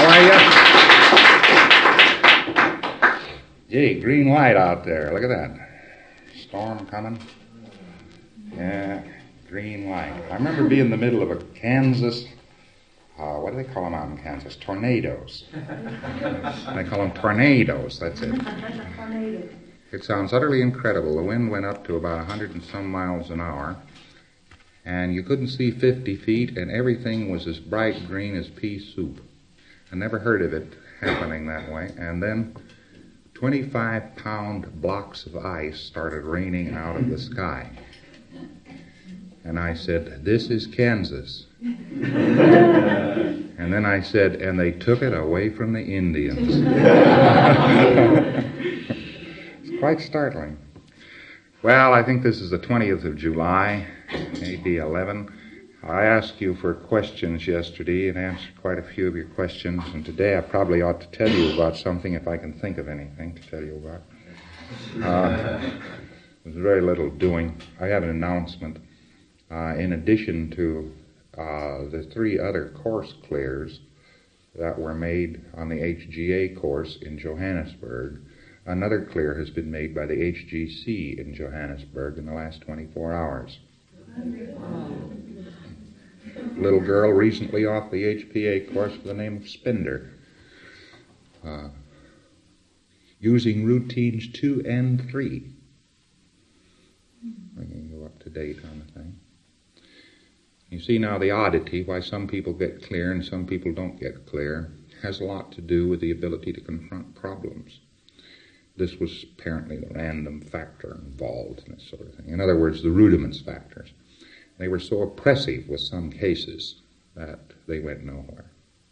are you? Gee, green light out there. Look at that. Storm coming. Yeah, green light. I remember being in the middle of a Kansas, what do they call them out in Kansas? Tornadoes. They call them tornadoes, that's it. It sounds utterly incredible. The wind went up to about 100 and some miles an hour, and you couldn't see 50 feet, and everything was as bright green as pea soup. I never heard of it happening that way. And then 25-pound blocks of ice started raining out of the sky. And I said, "This is Kansas." And then I said, "And they took it away from the Indians." It's quite startling. Well, I think this is the 20th of July, maybe 11. I asked you for questions yesterday and answered quite a few of your questions, and today I probably ought to tell you about something if I can think of anything to tell you about. There's very little doing. I have an announcement. In addition to the 3 other course clears that were made on the HGA course in Johannesburg, another clear has been made by the HGC in Johannesburg in the last 24 hours. Little girl recently off the HPA course with the name of Spender, using routines 2 and 3. I can go up to date on the thing. You see now the oddity, why some people get clear and some people don't get clear, has a lot to do with the ability to confront problems. This was apparently the random factor involved in this sort of thing. In other words, the rudiments factors. They were so oppressive with some cases that they went nowhere.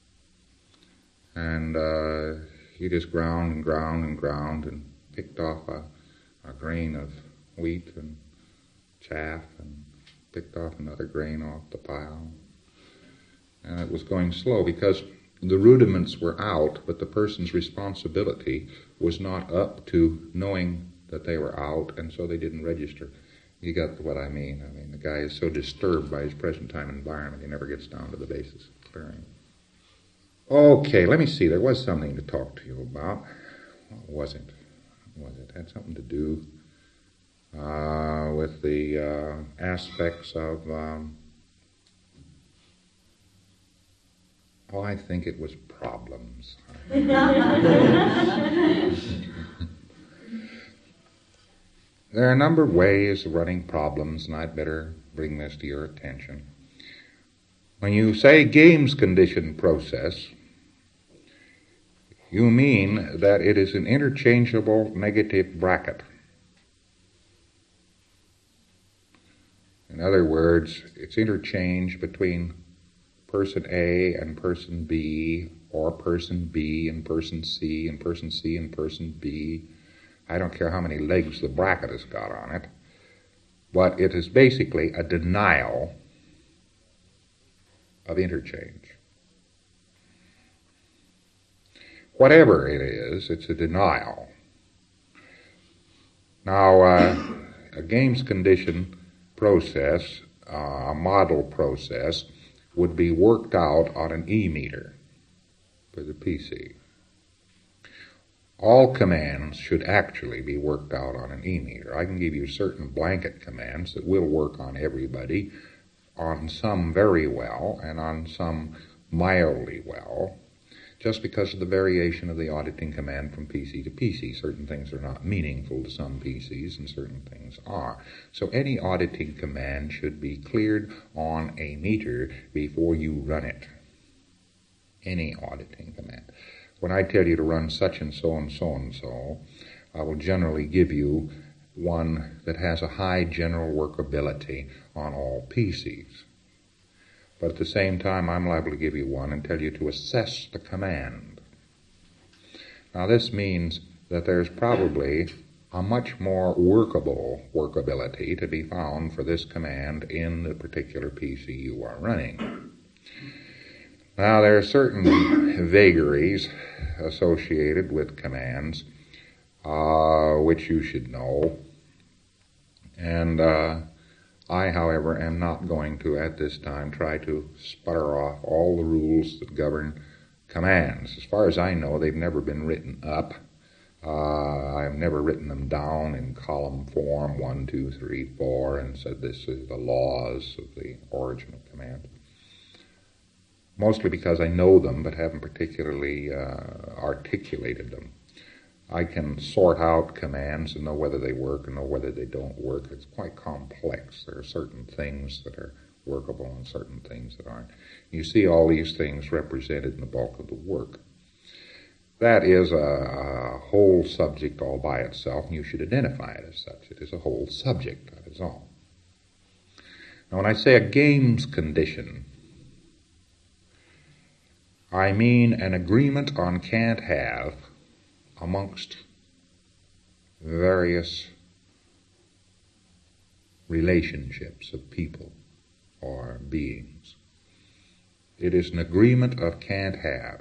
And he just ground and ground and ground and picked off a grain of wheat and chaff and picked off another grain off the pile. And it was going slow because the rudiments were out, but the person's responsibility was not up to knowing that they were out, and so they didn't register. You got what I mean. I mean, the guy is so disturbed by his present time environment, he never gets down to the basis of clearing. Okay, let me see. There was something to talk to you about. What was it? It had something to do with the aspects of, I think it was problems. There are a number of ways of running problems, and I'd better bring this to your attention. When you say games condition process, you mean that it is an interchangeable negative bracket. In other words, it's interchange between person A and person B, or person B and person C, and person C and person B. I don't care how many legs the bracket has got on it, but it is basically a denial of interchange. Whatever it is, it's a denial. Now, a games condition process, a model process, would be worked out on an E-meter for the PC. All commands should actually be worked out on an E-meter. I can give you certain blanket commands that will work on everybody, on some very well, and on some mildly well, just because of the variation of the auditing command from PC to PC. Certain things are not meaningful to some PCs, and certain things are. So any auditing command should be cleared on a meter before you run it. Any auditing command. When I tell you to run such and so and so and so, I will generally give you one that has a high general workability on all PCs. But at the same time, I'm liable to give you one and tell you to assess the command. Now, this means that there's probably a much more workability to be found for this command in the particular PC you are running. Now, there are certain vagaries associated with commands, which you should know. And I, however, am not going to, at this time, try to sputter off all the rules that govern commands. As far as I know, they've never been written up. I've never written them down in column form, 1, 2, 3, 4, and said this is the laws of the origin of commands. Mostly because I know them, but haven't particularly articulated them. I can sort out commands and know whether they work and know whether they don't work. It's quite complex. There are certain things that are workable and certain things that aren't. You see all these things represented in the bulk of the work. That is a whole subject all by itself, and you should identify it as such. It is a whole subject, that is all. Now, when I say a games condition, I mean an agreement on can't have amongst various relationships of people or beings. It is an agreement of can't have.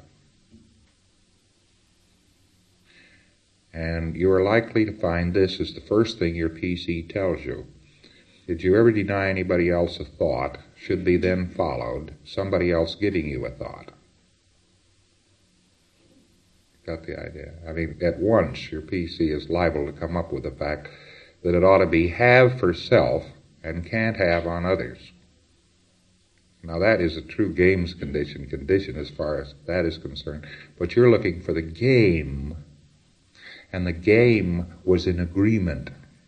And you are likely to find this is the first thing your PC tells you. Did you ever deny anybody else a thought? Should be then followed somebody else giving you a thought. Got the idea? I mean, at once your PC is liable to come up with the fact that it ought to be have for self and can't have on others. Now that is a true games condition as far as that is concerned. But you're looking for the game, and the game was in agreement.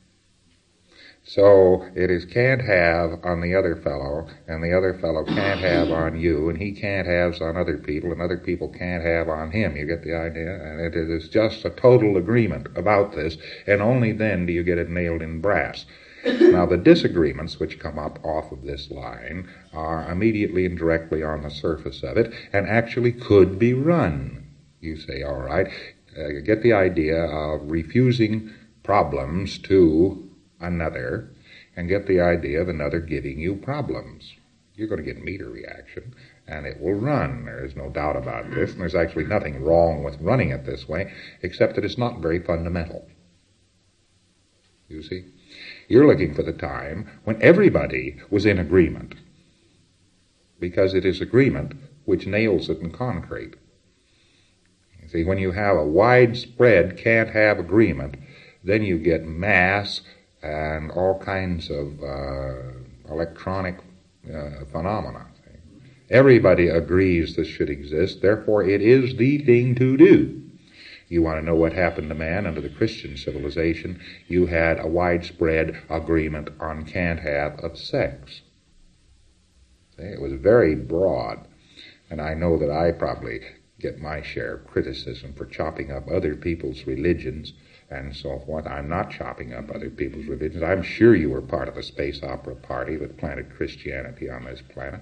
So it is can't have on the other fellow, and the other fellow can't have on you, and he can't have on other people, and other people can't have on him. You get the idea? And it is just a total agreement about this, and only then do you get it nailed in brass. Now the disagreements which come up off of this line are immediately and directly on the surface of it, and actually could be run. You say, all right, get the idea of refusing problems to another, and get the idea of another giving you problems. You're going to get meter reaction, and it will run. There is no doubt about this, and there's actually nothing wrong with running it this way, except that it's not very fundamental. You see? You're looking for the time when everybody was in agreement, because it is agreement which nails it in concrete. You see, when you have a widespread can't have agreement, then you get mass and all kinds of electronic phenomena. Everybody agrees this should exist, therefore it is the thing to do. You want to know what happened to man under the Christian civilization? You had a widespread agreement on can't have of sex. See, it was very broad, and I know that I probably get my share of criticism for chopping up other people's religions and so forth. I'm not chopping up other people's religions. I'm sure you were part of a space opera party that planted Christianity on this planet.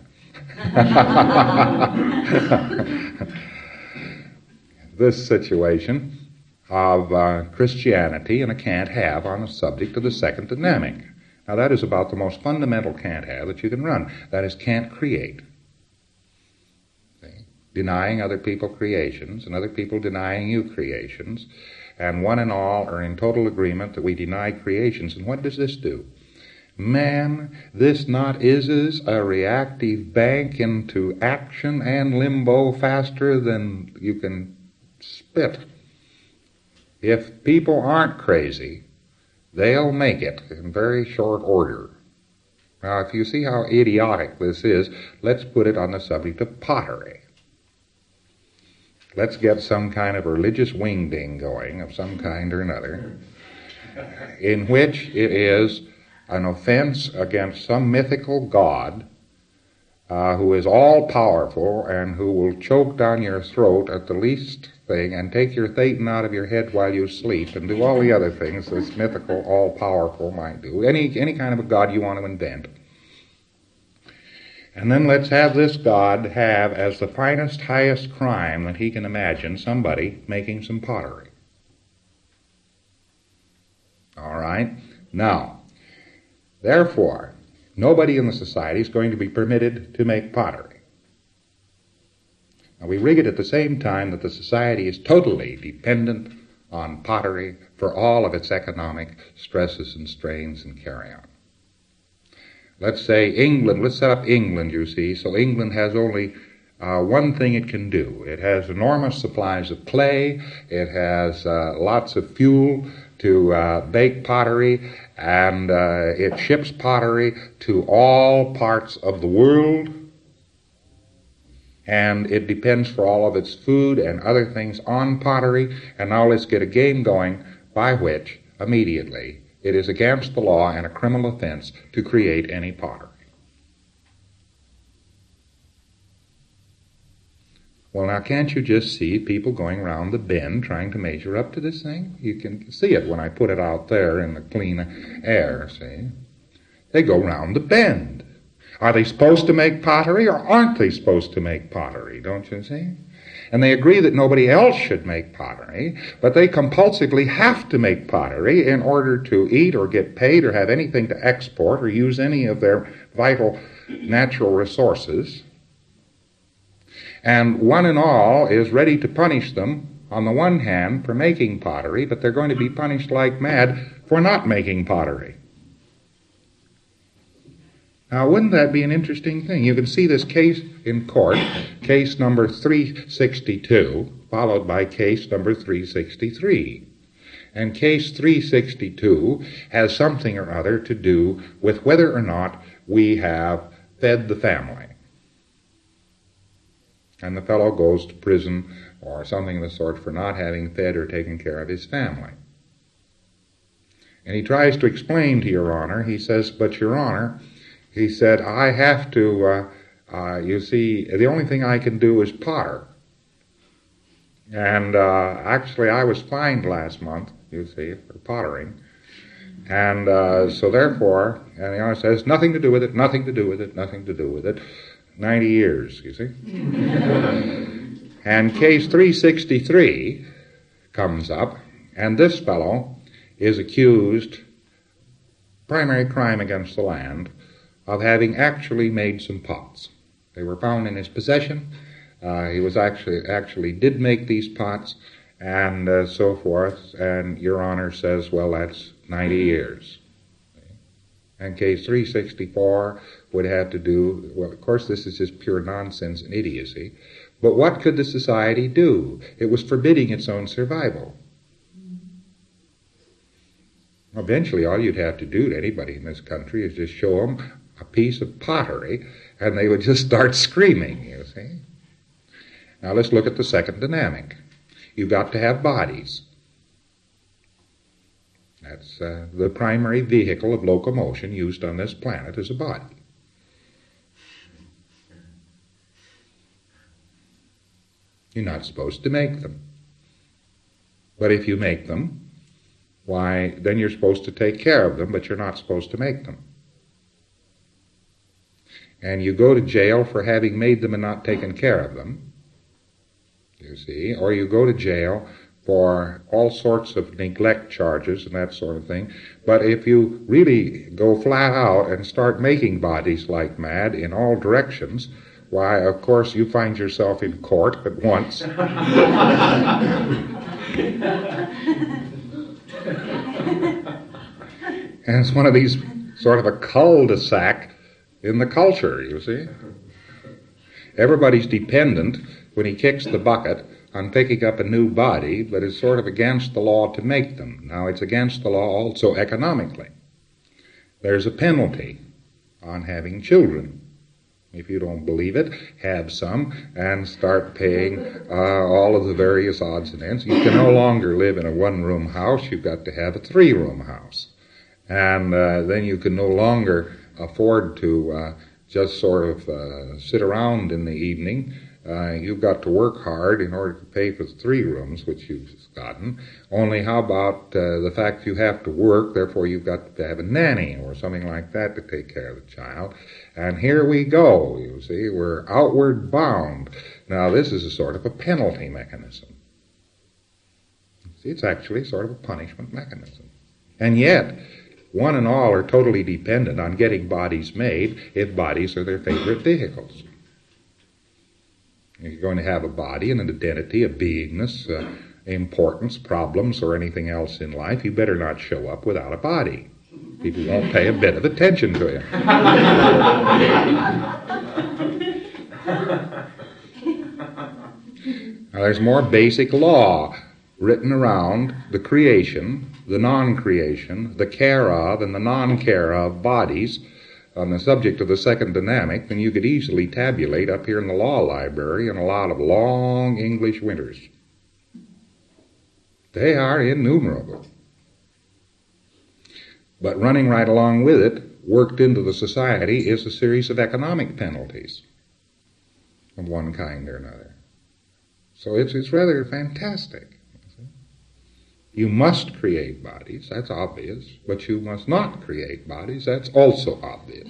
This situation of Christianity and a can't have on the subject of the second dynamic. Now that is about the most fundamental can't have that you can run. That is can't create. See? Denying other people creations and other people denying you creations. And one and all are in total agreement that we deny creations. And what does this do? Man, this not is a reactive bank into action and limbo faster than you can spit. If people aren't crazy, they'll make it in very short order. Now, if you see how idiotic this is, let's put it on the subject of pottery. Let's get some kind of religious wingding going of some kind or another, in which it is an offense against some mythical god who is all-powerful and who will choke down your throat at the least thing and take your Thetan out of your head while you sleep and do all the other things this mythical, all-powerful might do. Any kind of a god you want to invent. And then let's have this God have as the finest, highest crime that he can imagine somebody making some pottery. All right? Now, therefore, nobody in the society is going to be permitted to make pottery. Now, we rig it at the same time that the society is totally dependent on pottery for all of its economic stresses and strains and carry-on. Let's say England, let's set up England, you see, so England has only one thing it can do. It has enormous supplies of clay. It has lots of fuel to bake pottery, and it ships pottery to all parts of the world, and it depends for all of its food and other things on pottery. And now let's get a game going by which, immediately, it is against the law and a criminal offense to create any pottery. Well, now, can't you just see people going around the bend trying to measure up to this thing? You can see it when I put it out there in the clean air, see? They go round the bend. Are they supposed to make pottery or aren't they supposed to make pottery, don't you see? And they agree that nobody else should make pottery, but they compulsively have to make pottery in order to eat or get paid or have anything to export or use any of their vital natural resources. And one and all is ready to punish them, on the one hand, for making pottery, but they're going to be punished like mad for not making pottery. Now, wouldn't that be an interesting thing? You can see this case in court, case number 362, followed by case number 363. And case 362 has something or other to do with whether or not we have fed the family. And the fellow goes to prison or something of the sort for not having fed or taken care of his family. And he tries to explain to Your Honor, he says, but Your Honor, he said, I have to, you see, the only thing I can do is potter. And actually I was fined last month, you see, for pottering. And so therefore, and the Honor says, nothing to do with it, nothing to do with it, nothing to do with it. 90 years, you see. And case 363 comes up, and this fellow is accused, primary crime against the land, of having actually made some pots. They were found in his possession. He was actually did make these pots, and so forth. And Your Honor says, well, that's 90 years. And case 364 would have to do, well, of course, this is just pure nonsense and idiocy, but what could the society do? It was forbidding its own survival. Eventually, all you'd have to do to anybody in this country is just show them a piece of pottery, and they would just start screaming, you see. Now, let's look at the second dynamic. You've got to have bodies. That's the primary vehicle of locomotion used on this planet is a body. You're not supposed to make them. But if you make them, why, then you're supposed to take care of them, but you're not supposed to make them. And you go to jail for having made them and not taken care of them, you see, or you go to jail for all sorts of neglect charges and that sort of thing. But if you really go flat out and start making bodies like mad in all directions, why, of course, you find yourself in court at once. And it's one of these sort of a cul-de-sac in the culture, you see. Everybody's dependent when he kicks the bucket on picking up a new body, but it's sort of against the law to make them. Now, it's against the law also economically. There's a penalty on having children. If you don't believe it, have some and start paying all of the various odds and ends. You can no longer live in a one-room house. You've got to have a three-room house. And then you can no longer afford to just sort of sit around in the evening. You've got to work hard in order to pay for the 3 rooms, which you've gotten. Only how about the fact you have to work, therefore you've got to have a nanny or something like that to take care of the child. And here we go, you see, we're outward bound. Now this is a sort of a penalty mechanism. See, it's actually sort of a punishment mechanism. And yet, one and all are totally dependent on getting bodies made if bodies are their favorite vehicles. If you're going to have a body and an identity, a beingness, importance, problems, or anything else in life, you better not show up without a body. People won't pay a bit of attention to you. Now, there's more basic law written around the creation, the non-creation, the care of and the non-care of bodies on the subject of the second dynamic than you could easily tabulate up here in the law library in a lot of long English winters. They are innumerable. But running right along with it, worked into the society, is a series of economic penalties of one kind or another. So it's rather fantastic. You must create bodies, that's obvious, but you must not create bodies, that's also obvious.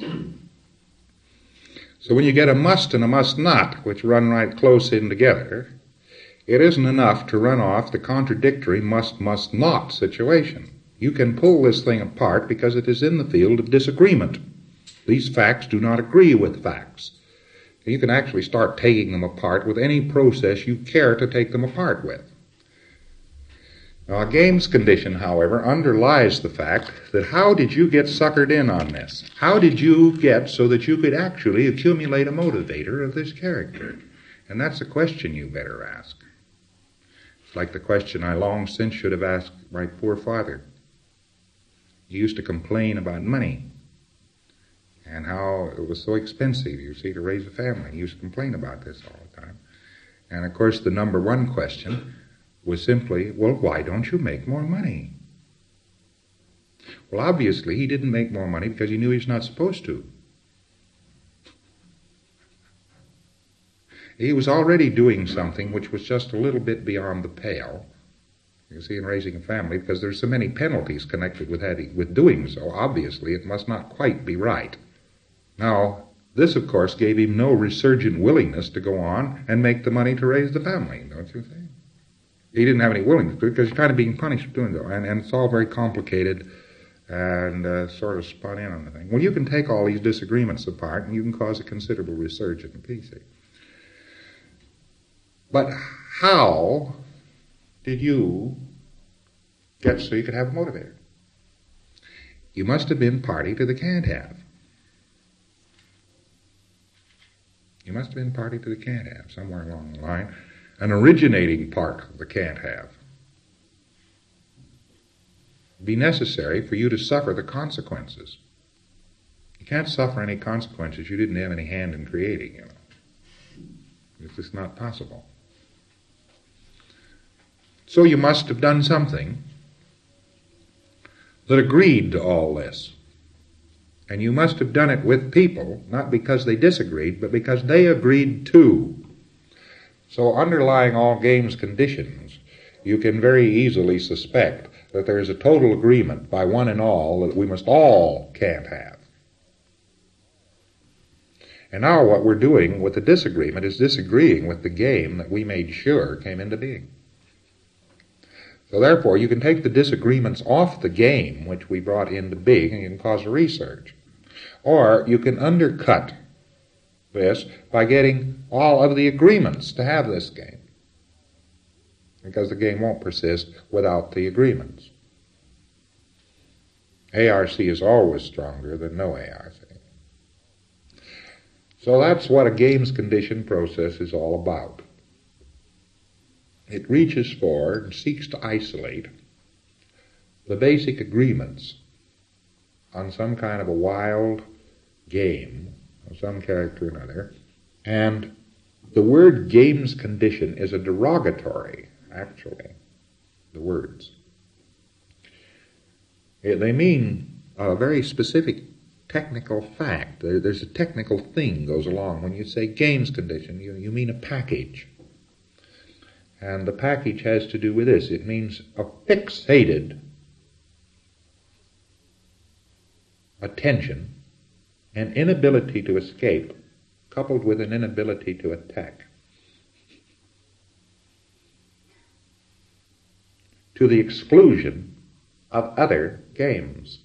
So when you get a must and a must not, which run right close in together, it isn't enough to run off the contradictory must not situation. You can pull this thing apart because it is in the field of disagreement. These facts do not agree with facts. You can actually start taking them apart with any process you care to take them apart with. Now, a games condition, however, underlies the fact that how did you get suckered in on this? How did you get so that you could actually accumulate a motivator of this character? And that's a question you better ask. It's like the question I long since should have asked my poor father. He used to complain about money and how it was so expensive, you see, to raise a family. He used to complain about this all the time. And, of course, the number one question was simply, well, why don't you make more money? Well, obviously, he didn't make more money because he knew he was not supposed to. He was already doing something which was just a little bit beyond the pale, you see, in raising a family, because there's so many penalties connected with doing so. Obviously, it must not quite be right. Now, this, of course, gave him no resurgent willingness to go on and make the money to raise the family, don't you think? He didn't have any willingness to because he's kind of being punished for doing so. And it's all very complicated and sort of spun in on the thing. Well, you can take all these disagreements apart and you can cause a considerable resurgence in PC. But how did you get so you could have a motivator? You must have been party to the can't have. You must have been party to the can't have somewhere along the line. An originating part of the can't have. It'd be necessary for you to suffer the consequences. You can't suffer any consequences you didn't have any hand in creating, you know. It's just not possible. So you must have done something that agreed to all this. And you must have done it with people, not because they disagreed, but because they agreed too. So underlying all games conditions, you can very easily suspect that there is a total agreement by one and all that we must all can't have. And now what we're doing with the disagreement is disagreeing with the game that we made sure came into being. So therefore, you can take the disagreements off the game which we brought into being and you can cause a resurge. Or you can undercut this by getting all of the agreements to have this game. Because the game won't persist without the agreements. ARC is always stronger than no ARC. So that's what a games condition process is all about. It reaches for and seeks to isolate the basic agreements on some kind of a wild game of some character or another. And the word games condition is a derogatory, actually, the words. They mean a very specific technical fact. There's a technical thing goes along. When you say games condition, you mean a package. And the package has to do with this. It means a fixated attention, an inability to escape, coupled with an inability to attack, to the exclusion of other games.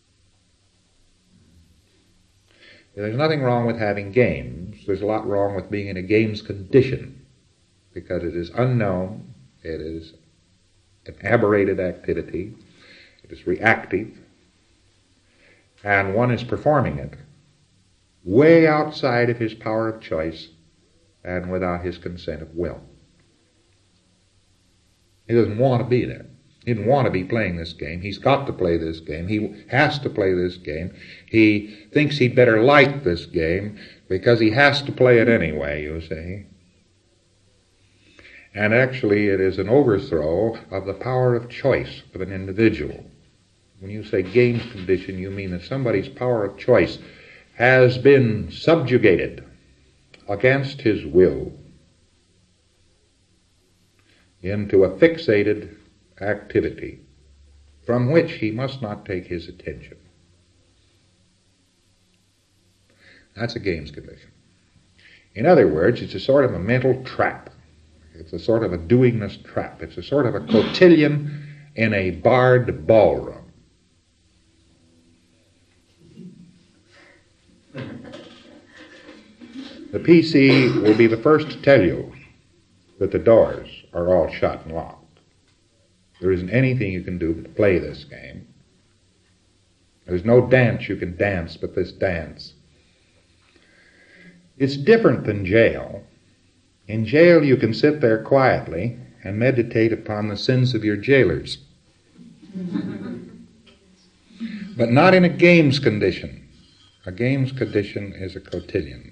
There's nothing wrong with having games. There's a lot wrong with being in a games condition, because it is unknown, it is an aberrated activity, it is reactive, and one is performing it way outside of his power of choice and without his consent of will. He doesn't want to be there. He didn't want to be playing this game. He's got to play this game. He has to play this game. He thinks he'd better like this game because he has to play it anyway, you see. And actually it is an overthrow of the power of choice of an individual. When you say games condition, you mean that somebody's power of choice has been subjugated against his will into a fixated activity from which he must not take his attention. That's a games condition. In other words, it's a sort of a mental trap. It's a sort of a doingness trap. It's a sort of a cotillion in a barred ballroom. The PC will be the first to tell you that the doors are all shut and locked. There isn't anything you can do but play this game. There's no dance you can dance but this dance. It's different than jail. In jail you can sit there quietly and meditate upon the sins of your jailers. But not in a games condition. A games condition is a cotillion.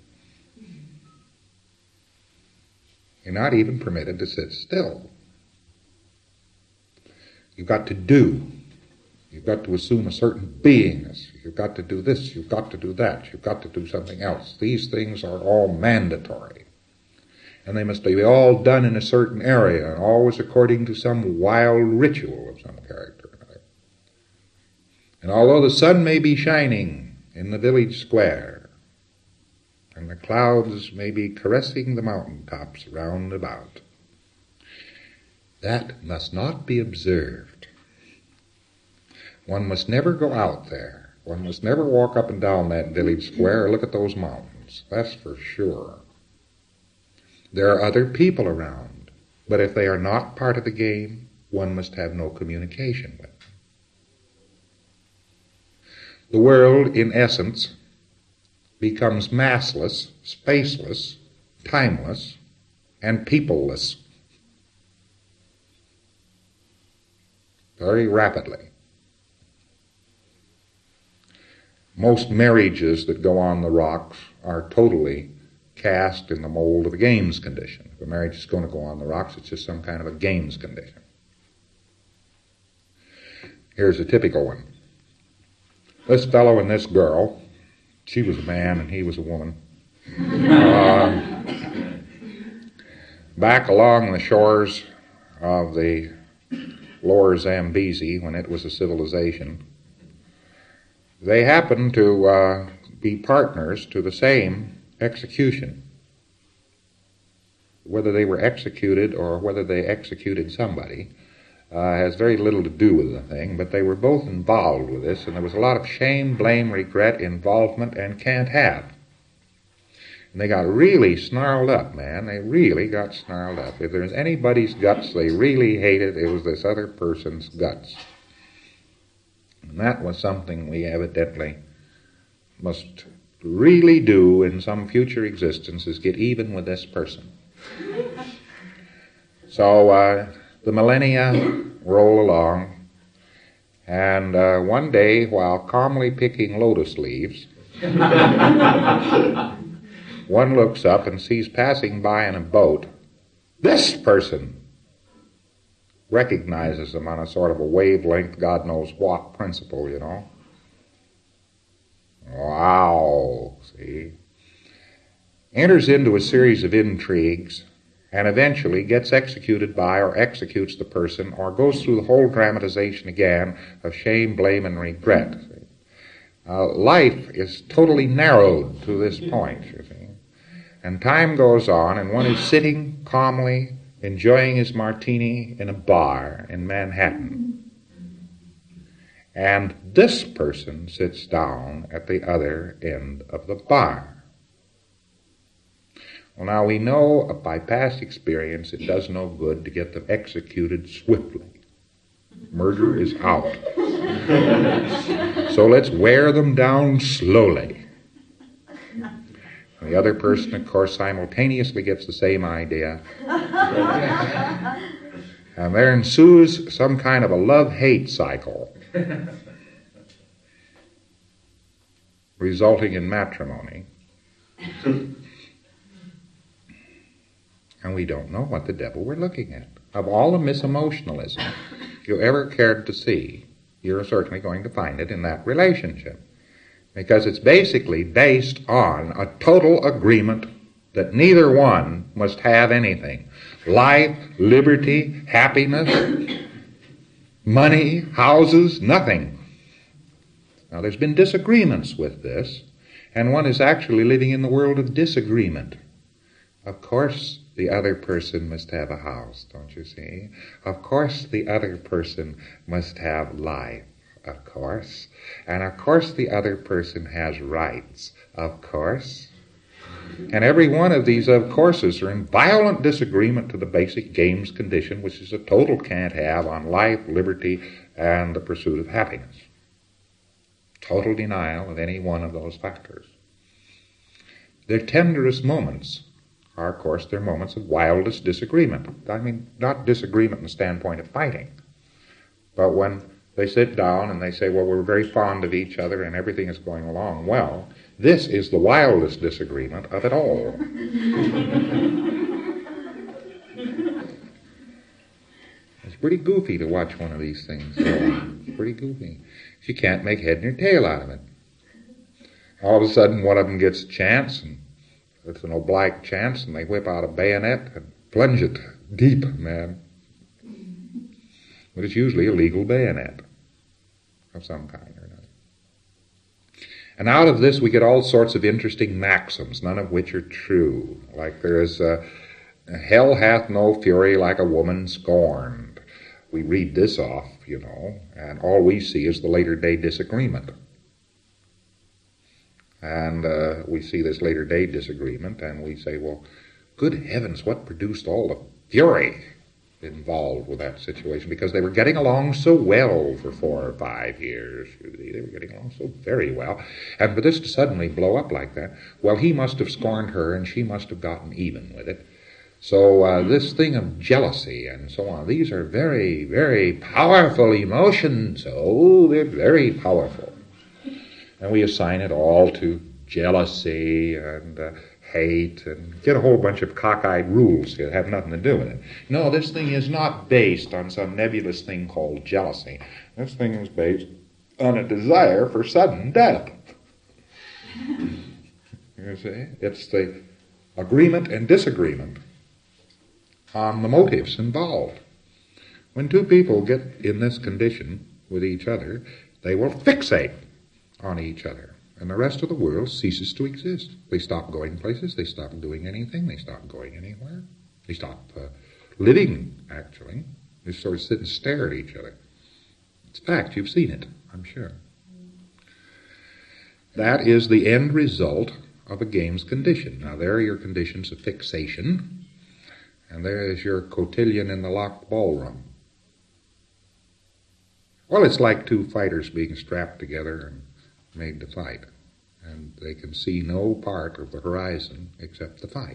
You're not even permitted to sit still. You've got to do. You've got to assume a certain beingness. You've got to do this. You've got to do that. You've got to do something else. These things are all mandatory. And they must be all done in a certain area and always according to some wild ritual of some character. And although the sun may be shining in the village square, and the clouds may be caressing the mountaintops round about, that must not be observed. One must never go out there. One must never walk up and down that village square or look at those mountains. That's for sure. There are other people around, but if they are not part of the game, one must have no communication with them. The world, in essence, becomes massless, spaceless, timeless, and peopleless very rapidly. Most marriages that go on the rocks are totally cast in the mold of a games condition. If a marriage is going to go on the rocks, it's just some kind of a games condition. Here's a typical one. This fellow and this girl, she was a man and he was a woman, back along the shores of the lower Zambezi when it was a civilization, they happened to be partners to the same execution. Whether they were executed or whether they executed somebody has very little to do with the thing, but they were both involved with this, and there was a lot of shame, blame, regret, involvement, and can't have. And they got really snarled up, man. They really got snarled up. If there's anybody's guts they really hated, it was this other person's guts. And that was something we evidently must really do in some future existence, is get even with this person. So the millennia roll along, and one day, while calmly picking lotus leaves, one looks up and sees passing by in a boat this person. Recognizes them on a sort of a wavelength, God knows what principle, you know. Wow, see? Enters into a series of intrigues and eventually gets executed by or executes the person or goes through the whole dramatization again of shame, blame, and regret. Life is totally narrowed to this point, you see. And time goes on and one is sitting calmly enjoying his martini in a bar in Manhattan. And this person sits down at the other end of the bar. Well, now we know by past experience it does no good to get them executed swiftly. Murder is out. So let's wear them down slowly. And the other person, of course, simultaneously gets the same idea. And there ensues some kind of a love-hate cycle, resulting in matrimony. And we don't know what the devil we're looking at. Of all the misemotionalism you ever cared to see, you're certainly going to find it in that relationship. Because it's basically based on a total agreement that neither one must have anything. Life, liberty, happiness, money, houses, nothing. Now there's been disagreements with this, and one is actually living in the world of disagreement. Of course the other person must have a house, don't you see? Of course the other person must have life, of course. And of course the other person has rights, of course. And every one of these of courses are in violent disagreement to the basic game's condition, which is a total can't have on life, liberty, and the pursuit of happiness. Total denial of any one of those factors. Their tenderest moments are, of course, their moments of wildest disagreement. I mean, not disagreement in the standpoint of fighting, but when they sit down and they say, well, we're very fond of each other and everything is going along well, this is the wildest disagreement of it all. It's pretty goofy to watch one of these things. It's pretty goofy. You can't make head nor tail out of it. All of a sudden, one of them gets a chance, and it's an oblique chance, and they whip out a bayonet and plunge it deep, man. But it's usually a legal bayonet of some kind or another. And out of this we get all sorts of interesting maxims, none of which are true. Like there is, hell hath no fury like a woman scorned. We read this off, you know, and all we see is the later day disagreement. And we see this later day disagreement, and we say, well, good heavens, what produced all the fury involved with that situation? Because they were getting along so well for 4 or 5 years. They were getting along so very well. And for this to suddenly blow up like that, well, he must have scorned her, and she must have gotten even with it. So this thing of jealousy and so on, these are very, very powerful emotions. Oh, they're very powerful. And we assign it all to jealousy and hate and get a whole bunch of cockeyed rules that have nothing to do with it. No, this thing is not based on some nebulous thing called jealousy. This thing is based on a desire for sudden death. You see? It's the agreement and disagreement on the motives involved. When two people get in this condition with each other, they will fixate on each other, and the rest of the world ceases to exist. They stop going places, they stop doing anything, they stop going anywhere, they stop living, actually. They sort of sit and stare at each other. It's fact, you've seen it, I'm sure. That is the end result of a game's condition. Now there are your conditions of fixation, and there is your cotillion in the locked ballroom. Well, it's like two fighters being strapped together and made to fight, and they can see no part of the horizon except the fight.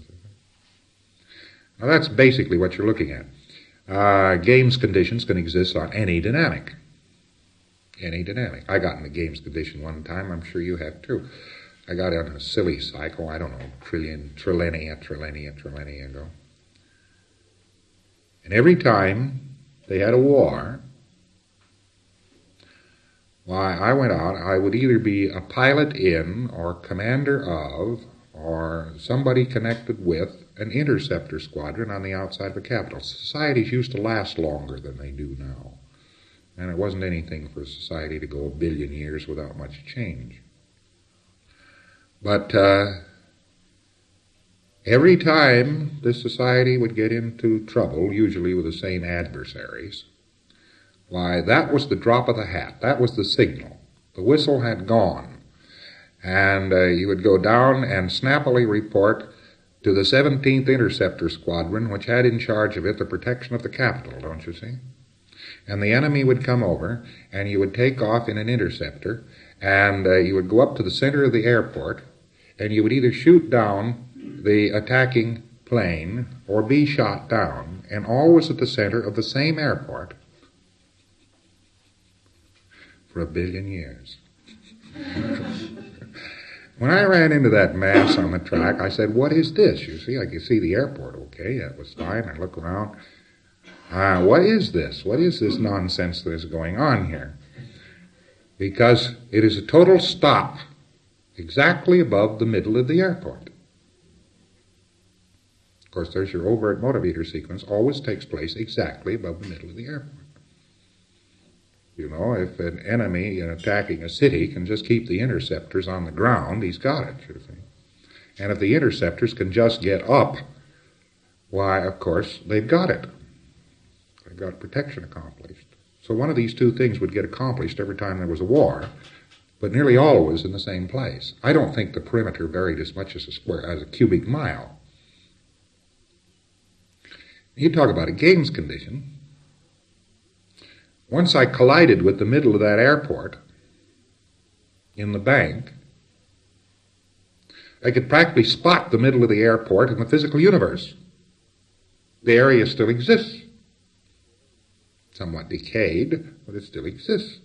Now that's basically what you're looking at. Games conditions can exist on any dynamic. Any dynamic. I got in a games condition one time, I'm sure you have too. I got on a silly cycle, I don't know, trillennia ago. And every time they had a war, why, I went out, I would either be a pilot in, or commander of, or somebody connected with an interceptor squadron on the outside of a capital. Societies used to last longer than they do now. And it wasn't anything for a society to go 1 billion years without much change. But every time this society would get into trouble, usually with the same adversaries, why, that was the drop of the hat. That was the signal. The whistle had gone. And you would go down and snappily report to the 17th Interceptor Squadron, which had in charge of it the protection of the capital, don't you see? And the enemy would come over, and you would take off in an interceptor, and you would go up to the center of the airport, and you would either shoot down the attacking plane or be shot down, and always at the center of the same airport for 1 billion years. When I ran into that mass on the track, I said, what is this? You see, I could see the airport, okay, that was fine. I look around. What is this? What is this nonsense that is going on here? Because it is a total stop exactly above the middle of the airport. Of course, there's your overt motivator sequence, always takes place exactly above the middle of the airport. You know, if an enemy attacking a city can just keep the interceptors on the ground, he's got it, you see. And if the interceptors can just get up, why, of course, they've got it. They've got protection accomplished. So one of these two things would get accomplished every time there was a war, but nearly always in the same place. I don't think the perimeter varied as much as a cubic mile. You talk about a Gaines condition. Once I collided with the middle of that airport in the bank, I could practically spot the middle of the airport in the physical universe. The area still exists. Somewhat decayed, but it still exists.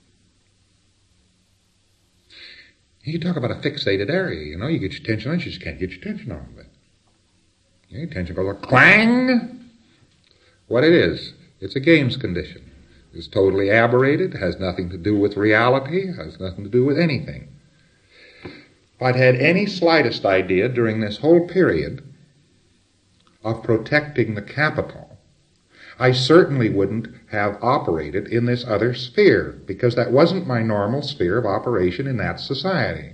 You talk about a fixated area, you know, you get your attention on it, you just can't get your attention off of it. Your attention goes like clang. What it is, it's a Gaines condition. It's totally aberrated, has nothing to do with reality, has nothing to do with anything. If I'd had any slightest idea during this whole period of protecting the capital, I certainly wouldn't have operated in this other sphere, because that wasn't my normal sphere of operation in that society.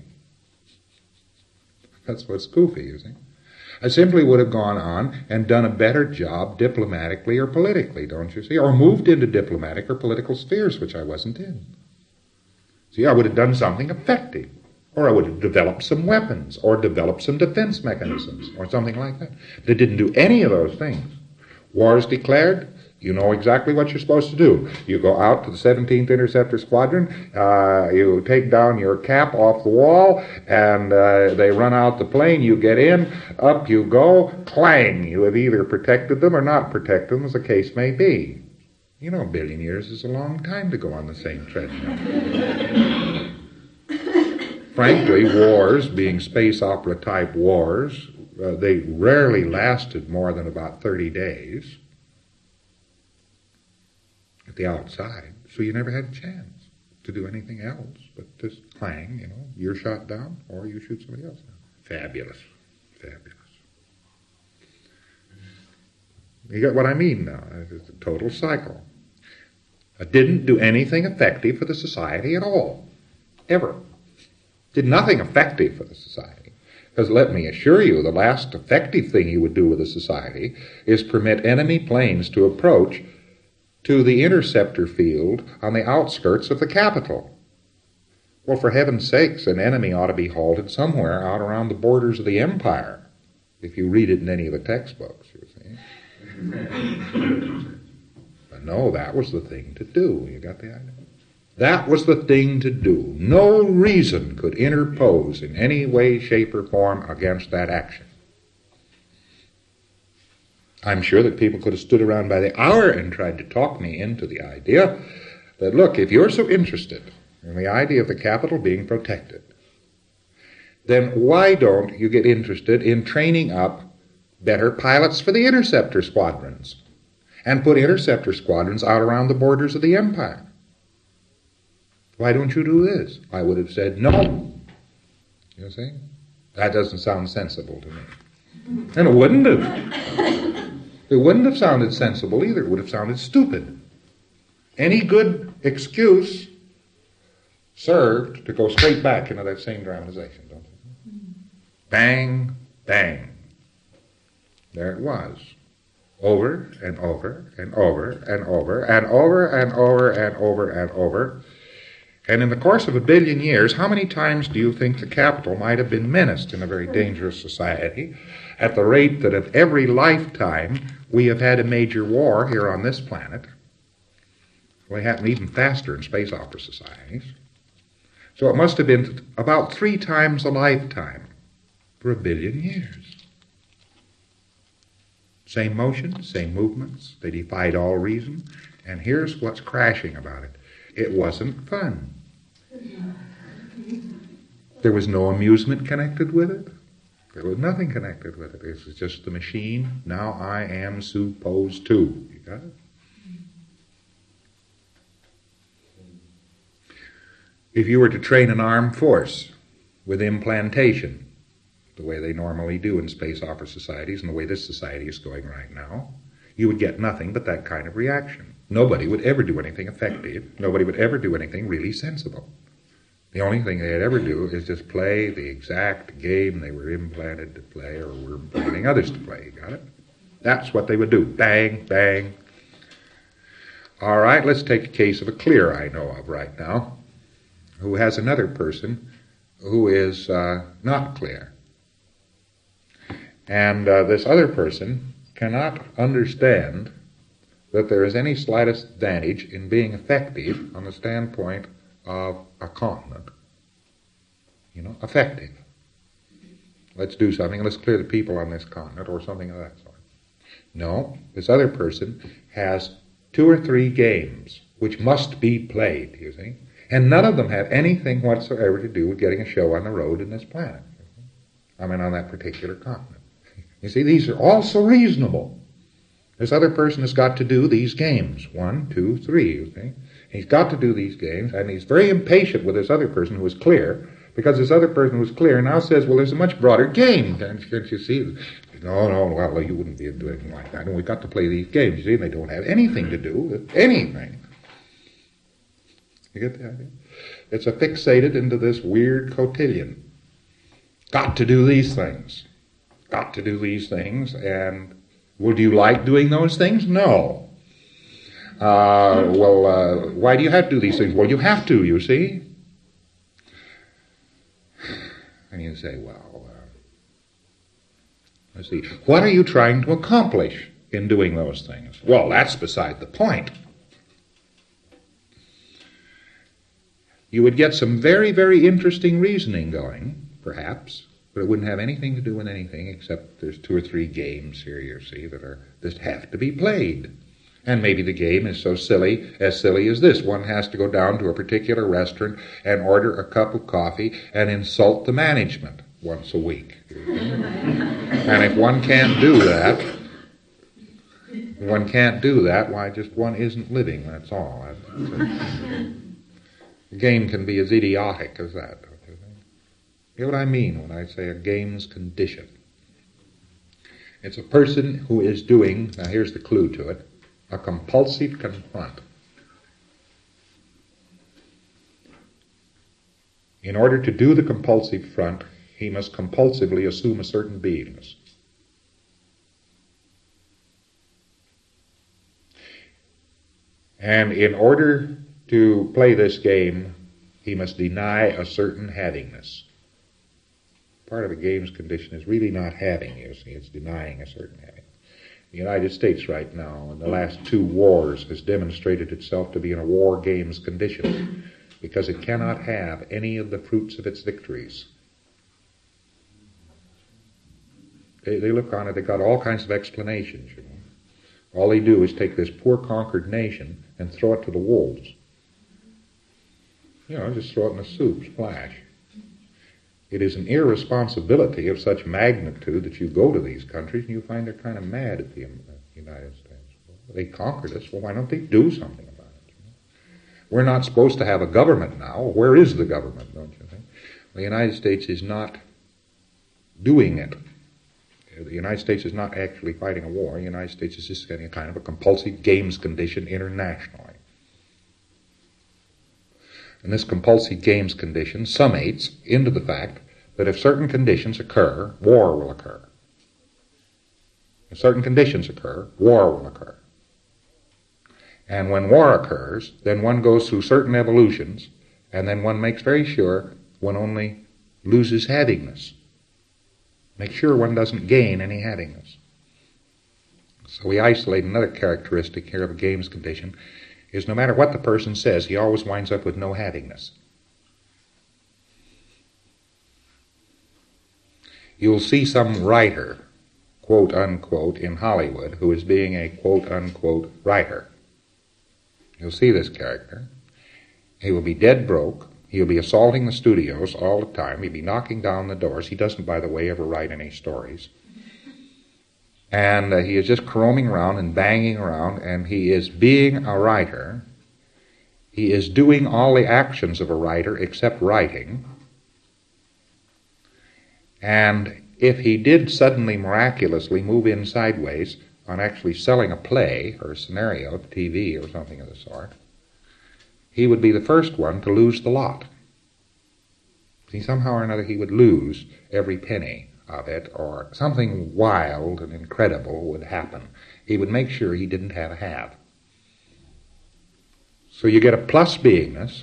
That's what's goofy, you see. I simply would have gone on and done a better job diplomatically or politically, don't you see? Or moved into diplomatic or political spheres, which I wasn't in. See, I would have done something effective. Or I would have developed some weapons, or developed some defense mechanisms, or something like that. They didn't do any of those things. War is declared. You know exactly what you're supposed to do. You go out to the 17th Interceptor Squadron, you take down your cap off the wall, and they run out the plane, you get in, up you go, clang! You have either protected them or not protected them, as the case may be. You know, 1 billion years is a long time to go on the same treadmill. Frankly, wars, being space opera type wars, they rarely lasted more than about 30 days. At the outside, so you never had a chance to do anything else but just clang, you know, you're shot down or you shoot somebody else down. Fabulous. Fabulous. You got what I mean now. It's a total cycle. I didn't do anything effective for the society at all. Ever. Did nothing effective for the society. Because let me assure you, the last effective thing you would do with a society is permit enemy planes to approach to the interceptor field on the outskirts of the capital. Well, for heaven's sakes, an enemy ought to be halted somewhere out around the borders of the empire, if you read it in any of the textbooks, you see. But no, that was the thing to do. You got the idea? That was the thing to do. No reason could interpose in any way, shape, or form against that action. I'm sure that people could have stood around by the hour and tried to talk me into the idea that, look, if you're so interested in the idea of the capital being protected, then why don't you get interested in training up better pilots for the interceptor squadrons and put interceptor squadrons out around the borders of the empire? Why don't you do this? I would have said no. You see? That doesn't sound sensible to me. And it wouldn't have. It wouldn't have sounded sensible either. It would have sounded stupid. Any good excuse served to go straight back into that same dramatization, don't it? Bang, bang. There it was. Over and over and over and over and over and over and over and over. And in the course of 1 billion years, how many times do you think the capital might have been menaced in a very dangerous society at the rate that of every lifetime we have had a major war here on this planet? Well, it happened even faster in space opera societies. So it must have been about 3 times a lifetime for 1 billion years. Same motion, same movements. They defied all reason. And here's what's crashing about it. It wasn't fun. There was no amusement connected with it. There was nothing connected with it. This is just the machine. Now I am supposed to. You got it? If you were to train an armed force with implantation, the way they normally do in space opera societies and the way this society is going right now, you would get nothing but that kind of reaction. Nobody would ever do anything effective. Nobody would ever do anything really sensible. The only thing they'd ever do is just play the exact game they were implanted to play or were implanting others to play. You got it? That's what they would do. Bang, bang. All right, let's take a case of a clear I know of right now who has another person who is not clear. And this other person cannot understand that there is any slightest advantage in being effective on the standpoint of a continent. Effective. Let's do something, let's clear the people on this continent or something of that sort. No, this other person has 2 or 3 games which must be played, you see, and none of them have anything whatsoever to do with getting a show on the road in this planet. On that particular continent. You see, these are all so reasonable. This other person has got to do these games. 1, 2, 3, you see. He's got to do these games, and he's very impatient with this other person who is clear, because this other person who is clear now says, well, there's a much broader game. Can't you see? No, well, you wouldn't be doing anything like that. And we've got to play these games. You see, they don't have anything to do with anything. You get the idea? It's affixated into this weird cotillion. Got to do these things. Got to do these things, and would you like doing those things? No. Why do you have to do these things? Well, you have to, you see. And you say, let's see, what are you trying to accomplish in doing those things? Well, that's beside the point. You would get some very, very interesting reasoning going, perhaps, but it wouldn't have anything to do with anything except there's 2 or 3 games here, you see, that have to be played. And maybe the game is so silly as this. One has to go down to a particular restaurant and order a cup of coffee and insult the management once a week. And if one can't do that, why, just one isn't living, that's all. The game can be as idiotic as that. You know what I mean when I say a game's condition? It's a person who is doing, now here's the clue to it, a compulsive confront. In order to do the compulsive front, he must compulsively assume a certain beingness. And in order to play this game, he must deny a certain havingness. Part of a game's condition is really not having, you see, it's denying a certain having. The United States right now, in the last 2 wars, has demonstrated itself to be in a war games condition because it cannot have any of the fruits of its victories. They look on it, they've got all kinds of explanations, you know. All they do is take this poor conquered nation and throw it to the wolves. Just throw it in the soup, splash. It is an irresponsibility of such magnitude that you go to these countries and you find they're kind of mad at the United States. They conquered us. Well, why don't they do something about it? We're not supposed to have a government now. Where is the government, don't you think? The United States is not doing it. The United States is not actually fighting a war. The United States is just getting a kind of a compulsive games condition internationally. And this compulsive games condition summates into the fact that if certain conditions occur, war will occur. If certain conditions occur, war will occur. And when war occurs, then one goes through certain evolutions, and then one makes very sure one only loses havingness. Make sure one doesn't gain any havingness. So we isolate another characteristic here of a games condition, is no matter what the person says, he always winds up with no havingness. You'll see some writer quote-unquote, in Hollywood who is being a quote-unquote writer. You'll see this character. He will be dead broke. He'll be assaulting the studios all the time. He'll be knocking down the doors. He doesn't, by the way, ever write any stories. And he is just roaming around and banging around, and he is being a writer. He is doing all the actions of a writer except writing. And if he did suddenly, miraculously move in sideways on actually selling a play or a scenario, TV or something of the sort, he would be the first one to lose the lot. See, somehow or another he would lose every penny of it, or something wild and incredible would happen. He would make sure he didn't have a have. So you get a plus beingness,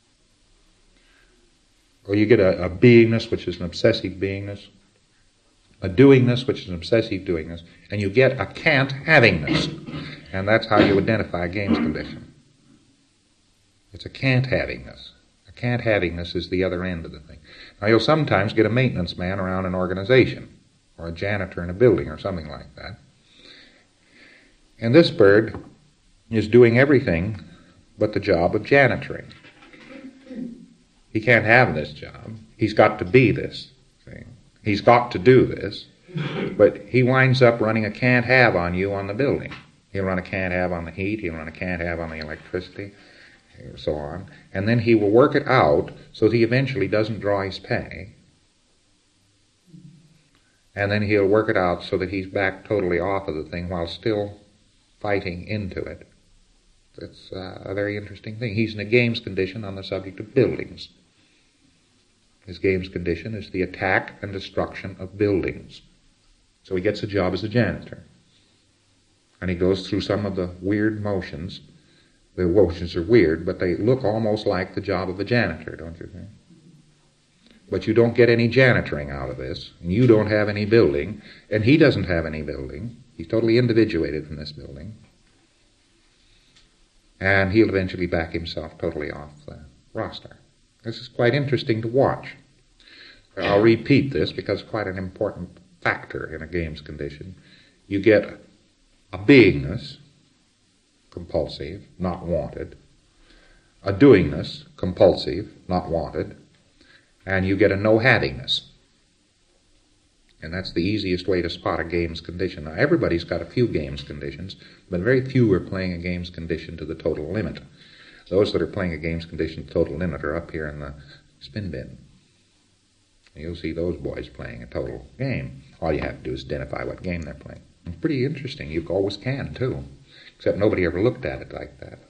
or you get a beingness which is an obsessive beingness, a doingness which is an obsessive doingness, and you get a can't havingness. And that's how you identify a games condition. It's a can't havingness. A can't havingness is the other end of the thing. Now you'll sometimes get a maintenance man around an organization, or a janitor in a building, or something like that. And this bird is doing everything but the job of janitoring. He can't have this job. He's got to be this thing. He's got to do this. But he winds up running a can't have on you on the building. He'll run a can't have on the heat. He'll run a can't have on the electricity, and so on. And then he will work it out so that he eventually doesn't draw his pay. And then he'll work it out so that he's back totally off of the thing while still fighting into it. That's a very interesting thing. He's in a games condition on the subject of buildings. His games condition is the attack and destruction of buildings. So he gets a job as a janitor. And he goes through some of the weird motions. The motions are weird, but they look almost like the job of a janitor, don't you think? But you don't get any janitoring out of this, and you don't have any building, and he doesn't have any building. He's totally individuated from this building. And he'll eventually back himself totally off the roster. This is quite interesting to watch. I'll repeat this because it's quite an important factor in a games condition. You get a beingness, compulsive, not wanted, a doingness, compulsive, not wanted, and you get a no-havingness. And that's the easiest way to spot a games condition. Now, everybody's got a few games conditions, but very few are playing a games condition to the total limit. Those that are playing a games condition to the total limit are up here in the spin bin. You'll see those boys playing a total game. All you have to do is identify what game they're playing. It's pretty interesting. You always can, too, except nobody ever looked at it like that.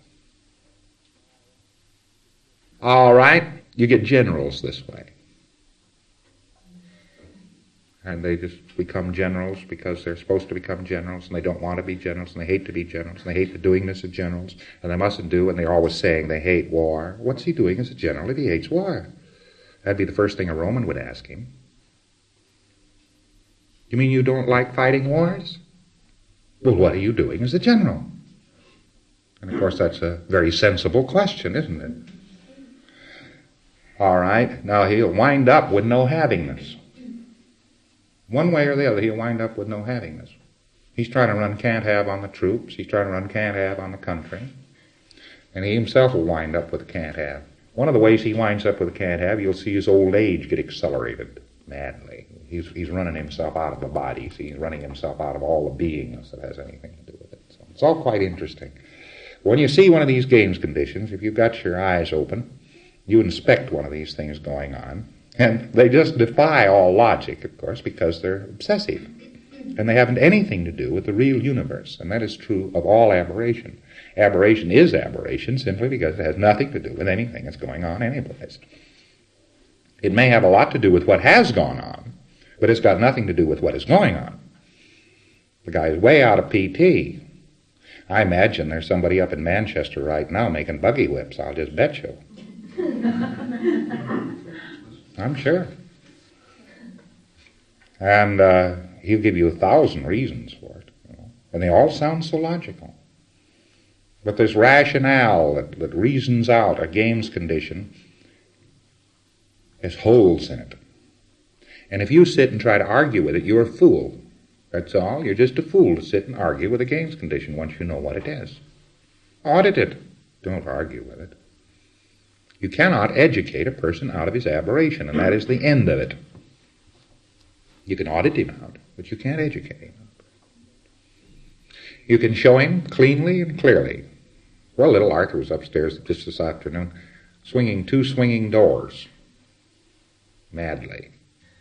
All right, you get generals this way. And they just become generals because they're supposed to become generals, and they don't want to be generals, and they hate to be generals, and they hate the doingness of generals, and they mustn't do, and they're always saying they hate war. What's he doing as a general if he hates war? That'd be the first thing a Roman would ask him. You mean you don't like fighting wars? Well, what are you doing as a general? And of course that's a very sensible question, isn't it? All right, now he'll wind up with no havingness. One way or the other, he'll wind up with no havingness. He's trying to run can't have on the troops. He's trying to run can't have on the country. And he himself will wind up with a can't have. One of the ways he winds up with a can't have, you'll see his old age get accelerated madly. He's running himself out of the body. See, he's running himself out of all the beingness that has anything to do with it. So it's all quite interesting. When you see one of these games conditions, if you've got your eyes open, you inspect one of these things going on. And they just defy all logic, of course, because they're obsessive. And they haven't anything to do with the real universe. And that is true of all aberration. Aberration is aberration simply because it has nothing to do with anything that's going on anyplace. It may have a lot to do with what has gone on, but it's got nothing to do with what is going on. The guy is way out of PT. I imagine there's somebody up in Manchester right now making buggy whips, I'll just bet you. I'm sure. And he'll give you 1,000 reasons for it. You know? And they all sound so logical. But this rationale that reasons out a games condition has holes in it. And if you sit and try to argue with it, you're a fool. That's all. You're just a fool to sit and argue with a games condition once you know what it is. Audit it. Don't argue with it. You cannot educate a person out of his aberration, and that is the end of it. You can audit him out, but you can't educate him. You can show him cleanly and clearly. Well, little Arthur was upstairs just this afternoon, swinging 2 swinging doors, madly.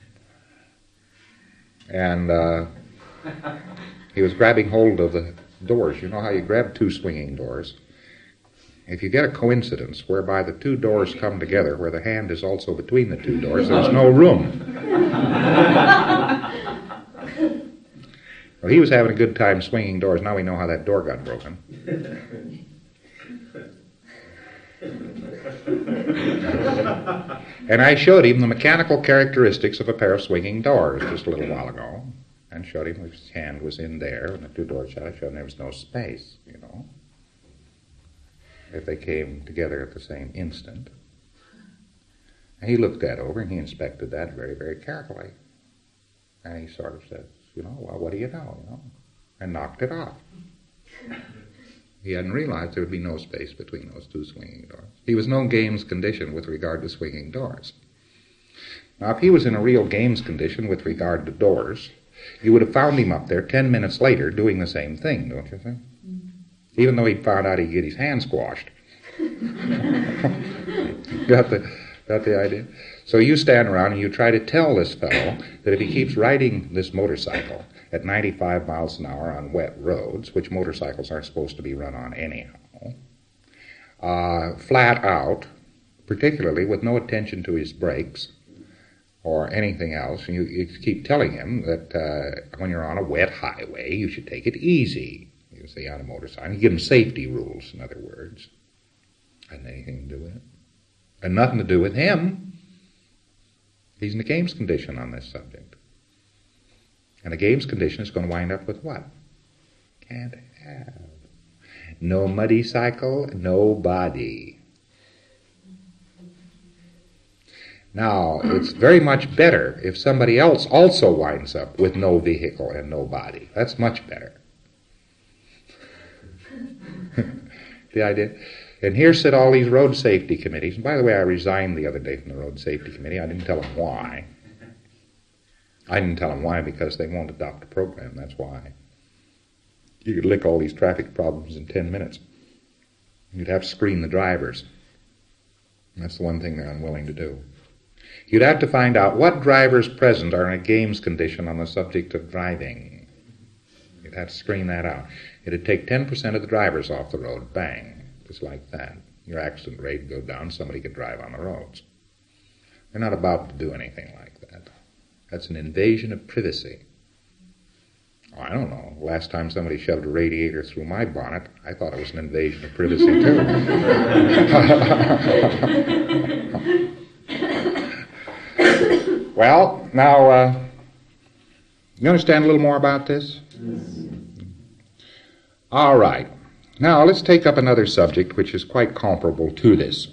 And he was grabbing hold of the doors. You know how you grab 2 swinging doors? If you get a coincidence whereby the 2 doors come together, where the hand is also between the 2 doors, there's no room. Well, he was having a good time swinging doors. Now we know how that door got broken. And I showed him the mechanical characteristics of a pair of swinging doors just a little while ago, and showed him his hand was in there, and the 2 doors shut. I showed him there was no space, if they came together at the same instant. And he looked that over, and he inspected that very, very carefully. And he sort of said, well, what do you know, and knocked it off. He hadn't realized there would be no space between those 2 swinging doors. He was no games condition with regard to swinging doors. Now, if he was in a real games condition with regard to doors, you would have found him up there 10 minutes later doing the same thing, don't you think? Even though he'd found out he'd get his hand squashed. Got the idea? So you stand around and you try to tell this fellow that if he keeps riding this motorcycle at 95 miles an hour on wet roads, which motorcycles aren't supposed to be run on anyhow, flat out, particularly with no attention to his brakes or anything else, and you keep telling him that when you're on a wet highway, you should take it easy, you see, on a motorcycle. You give him safety rules, in other words. Hadn't anything to do with it. And nothing to do with him. He's in a games condition on this subject. And a games condition is going to wind up with what? Can't have. No muddy cycle, no body. Now, it's very much better if somebody else also winds up with no vehicle and no body. That's much better. The idea? And here sit all these road safety committees. And by the way, I resigned the other day from the road safety committee. I didn't tell them why. I didn't tell them why because they won't adopt a program. That's why. You could lick all these traffic problems in 10 minutes. You'd have to screen the drivers. And that's the one thing they're unwilling to do. You'd have to find out what drivers present are in a games condition on the subject of driving. You'd have to screen that out. It'd take 10% of the drivers off the road. Bang. Just like that. Your accident rate would go down. Somebody could drive on the roads. They're not about to do anything like that. That's an invasion of privacy. Oh, I don't know. Last time somebody shoved a radiator through my bonnet, I thought it was an invasion of privacy, too. Well, now, you understand a little more about this? All right. Now, let's take up another subject which is quite comparable to this.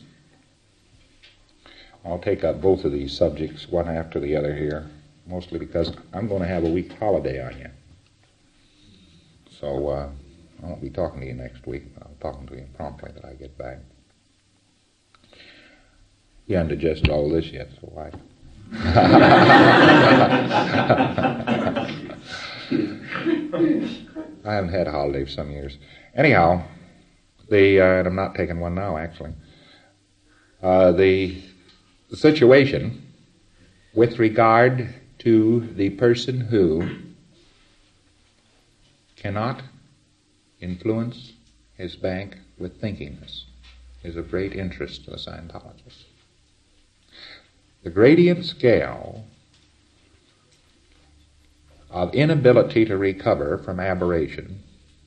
I'll take up both of these subjects, one after the other here, mostly because I'm going to have a week holiday on you. So I won't be talking to you next week. I'll be talking to you promptly that I get back. You haven't digested all this yet, so why? I haven't had a holiday for some years. Anyhow, and I'm not taking one now, actually. The situation with regard to the person who cannot influence his bank with thinkingness is of great interest to the Scientologists. The gradient scale of inability to recover from aberration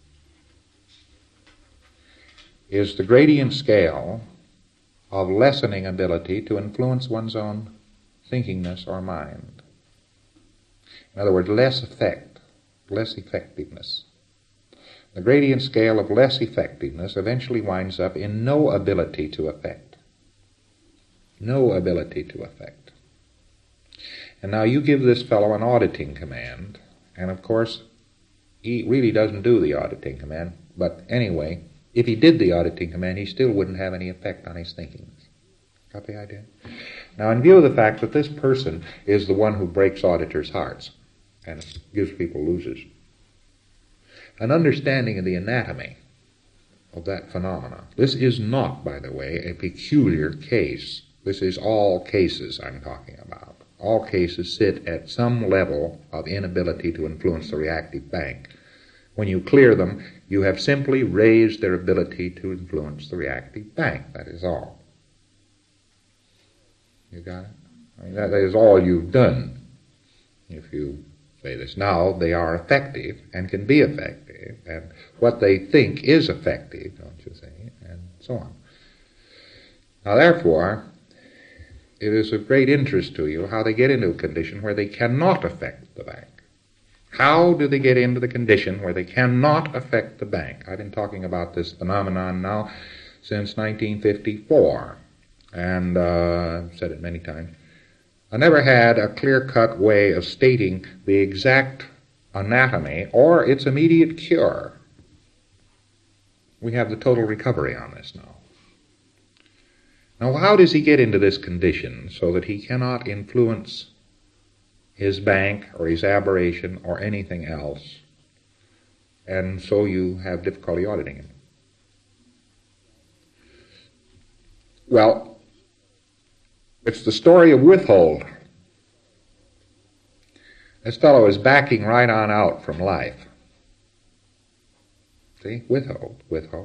is the gradient scale of lessening ability to influence one's own thinkingness or mind. In other words, less effect, less effectiveness. The gradient scale of less effectiveness eventually winds up in no ability to affect. No ability to affect. And now you give this fellow an auditing command, And of course, he really doesn't do the auditing command. But anyway, if he did the auditing command, he still wouldn't have any effect on his thinking. Got the idea? Now, in view of the fact that this person is the one who breaks auditors' hearts and gives people losers, an understanding of the anatomy of that phenomena. This is not, by the way, a peculiar case. This is all cases I'm talking about. All cases sit at some level of inability to influence the reactive bank. When you clear them, you have simply raised their ability to influence the reactive bank. That is all. You got it? I mean, that is all you've done if you say this. Now they are effective and can be effective, and what they think is effective, don't you see, and so on. Now therefore, it is of great interest to you how they get into a condition where they cannot affect the bank. How do they get into the condition where they cannot affect the bank? I've been talking about this phenomenon now since 1954, and I've said it many times. I never had a clear-cut way of stating the exact anatomy or its immediate cure. We have the total recovery on this now. Now, how does he get into this condition so that he cannot influence his bank or his aberration or anything else, and so you have difficulty auditing him? Well, it's the story of Withold. This fellow is backing right on out from life. See? Withold.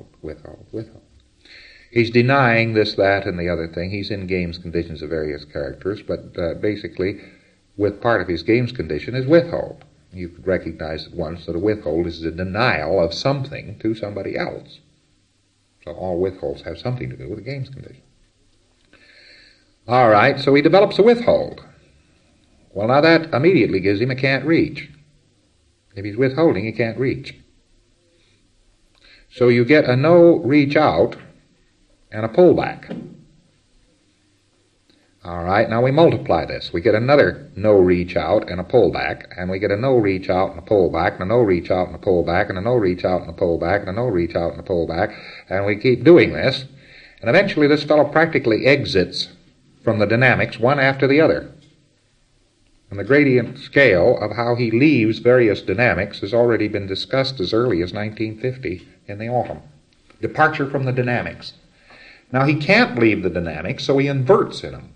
He's denying this, that, and the other thing. He's in games conditions of various characters, but basically, with part of his games condition is withhold. You could recognize at once that a withhold is a denial of something to somebody else. So all withholds have something to do with the games condition. All right, so he develops a withhold. Well, now that immediately gives him a can't reach. If he's withholding, he can't reach. So you get a no reach out and a pullback. All right, now we multiply this. We get another no reach out and a pullback, and we get a no reach out and a pullback, and a no reach out and a pullback, and a no reach out and a pullback, and a no reach out and a pullback, and we keep doing this, and eventually this fellow practically exits from the dynamics one after the other. And the gradient scale of how he leaves various dynamics has already been discussed as early as 1950 in the autumn. Departure from the dynamics. Now he can't leave the dynamics, so he inverts in them.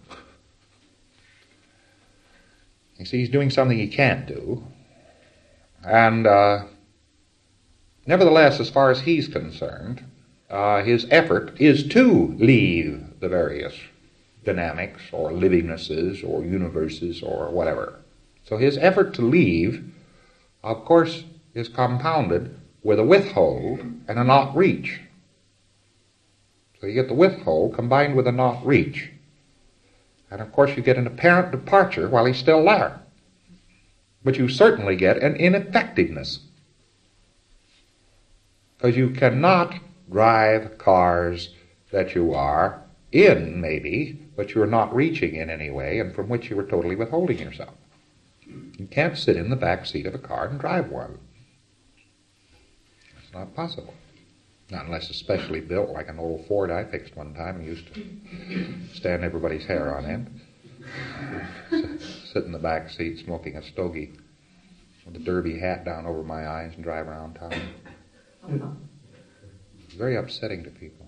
You see, he's doing something he can't do. And nevertheless, as far as he's concerned, his effort is to leave the various dynamics or livingnesses or universes or whatever. So his effort to leave, of course, is compounded with a withhold and a not reach. So you get the withhold combined with a not reach. And of course you get an apparent departure while he's still there. But you certainly get an ineffectiveness. Because you cannot drive cars that you are in, maybe, but you're not reaching in any way, and from which you were totally withholding yourself. You can't sit in the back seat of a car and drive one. It's not possible. Not unless it's specially built like an old Ford I fixed one time and used to stand everybody's hair on end. Sit in the back seat smoking a stogie with a derby hat down over my eyes and drive around town. It's very upsetting to people.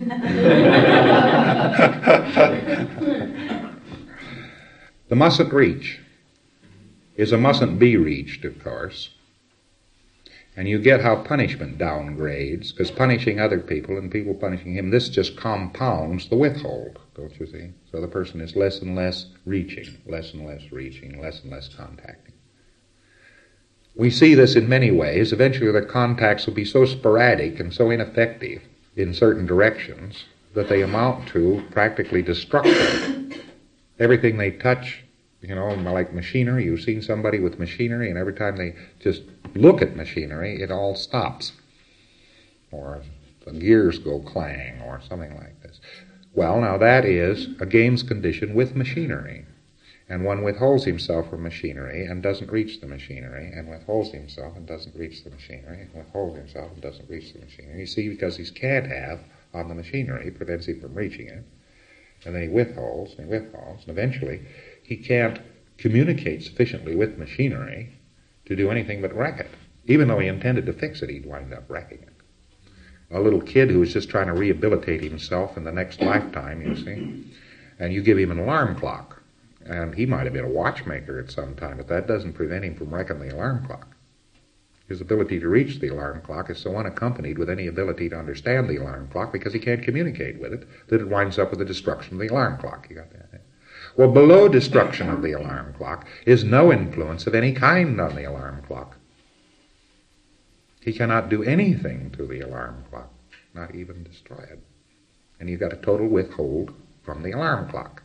The mustn't reach is a mustn't be reached, of course. And you get how punishment downgrades, because punishing other people and people punishing him, this just compounds the withhold, don't you see? So the person is less and less reaching, less and less reaching, less and less contacting. We see this in many ways. Eventually the contacts will be so sporadic and so ineffective in certain directions that they amount to practically destruction. Everything they touch, like machinery. You've seen somebody with machinery, and every time they just look at machinery, it all stops. Or the gears go clang, or something like this. Well, now that is a games condition with machinery. And one withholds himself from machinery and doesn't reach the machinery, and withholds himself and doesn't reach the machinery, and withholds himself and doesn't reach the machinery. You see, because he can't have on the machinery prevents him from reaching it. And then he withholds, and eventually he can't communicate sufficiently with machinery to do anything but wreck it. Even though he intended to fix it, he'd wind up wrecking it. A little kid who was just trying to rehabilitate himself in the next lifetime, you see, and you give him an alarm clock. And he might have been a watchmaker at some time, but that doesn't prevent him from wrecking the alarm clock. His ability to reach the alarm clock is so unaccompanied with any ability to understand the alarm clock because he can't communicate with it that it winds up with the destruction of the alarm clock. You got that? Well, below destruction of the alarm clock is no influence of any kind on the alarm clock. He cannot do anything to the alarm clock, not even destroy it. And you've got a total withhold from the alarm clock.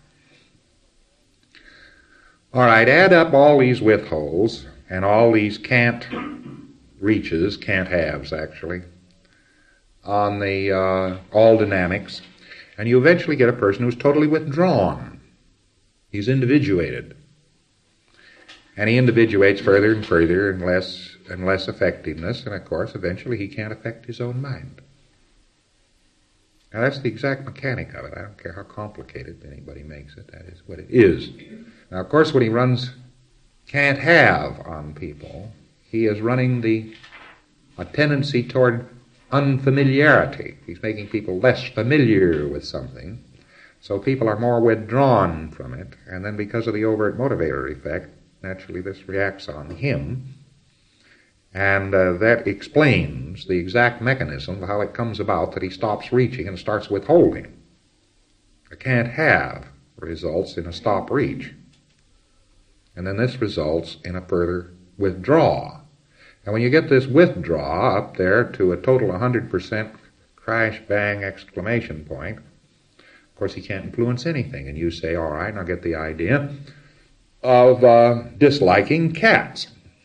All right, add up all these withholds and all these can't reaches, can't haves actually, on the all dynamics, and you eventually get a person who's totally withdrawn. He's individuated. And he individuates further and further and less effectiveness, and of course eventually he can't affect his own mind. Now that's the exact mechanic of it. I don't care how complicated anybody makes it. That is what it is. Now, of course, when he runs can't have on people, he is running a tendency toward unfamiliarity. He's making people less familiar with something, so people are more withdrawn from it, and then because of the overt motivator effect, naturally this reacts on him, and that explains the exact mechanism of how it comes about that he stops reaching and starts withholding. A can't have results in a stop reach. And then this results in a further withdraw. And when you get this withdraw up there to a total 100% crash, bang, exclamation point, of course he can't influence anything. And you say, all right, I'll get the idea of disliking cats.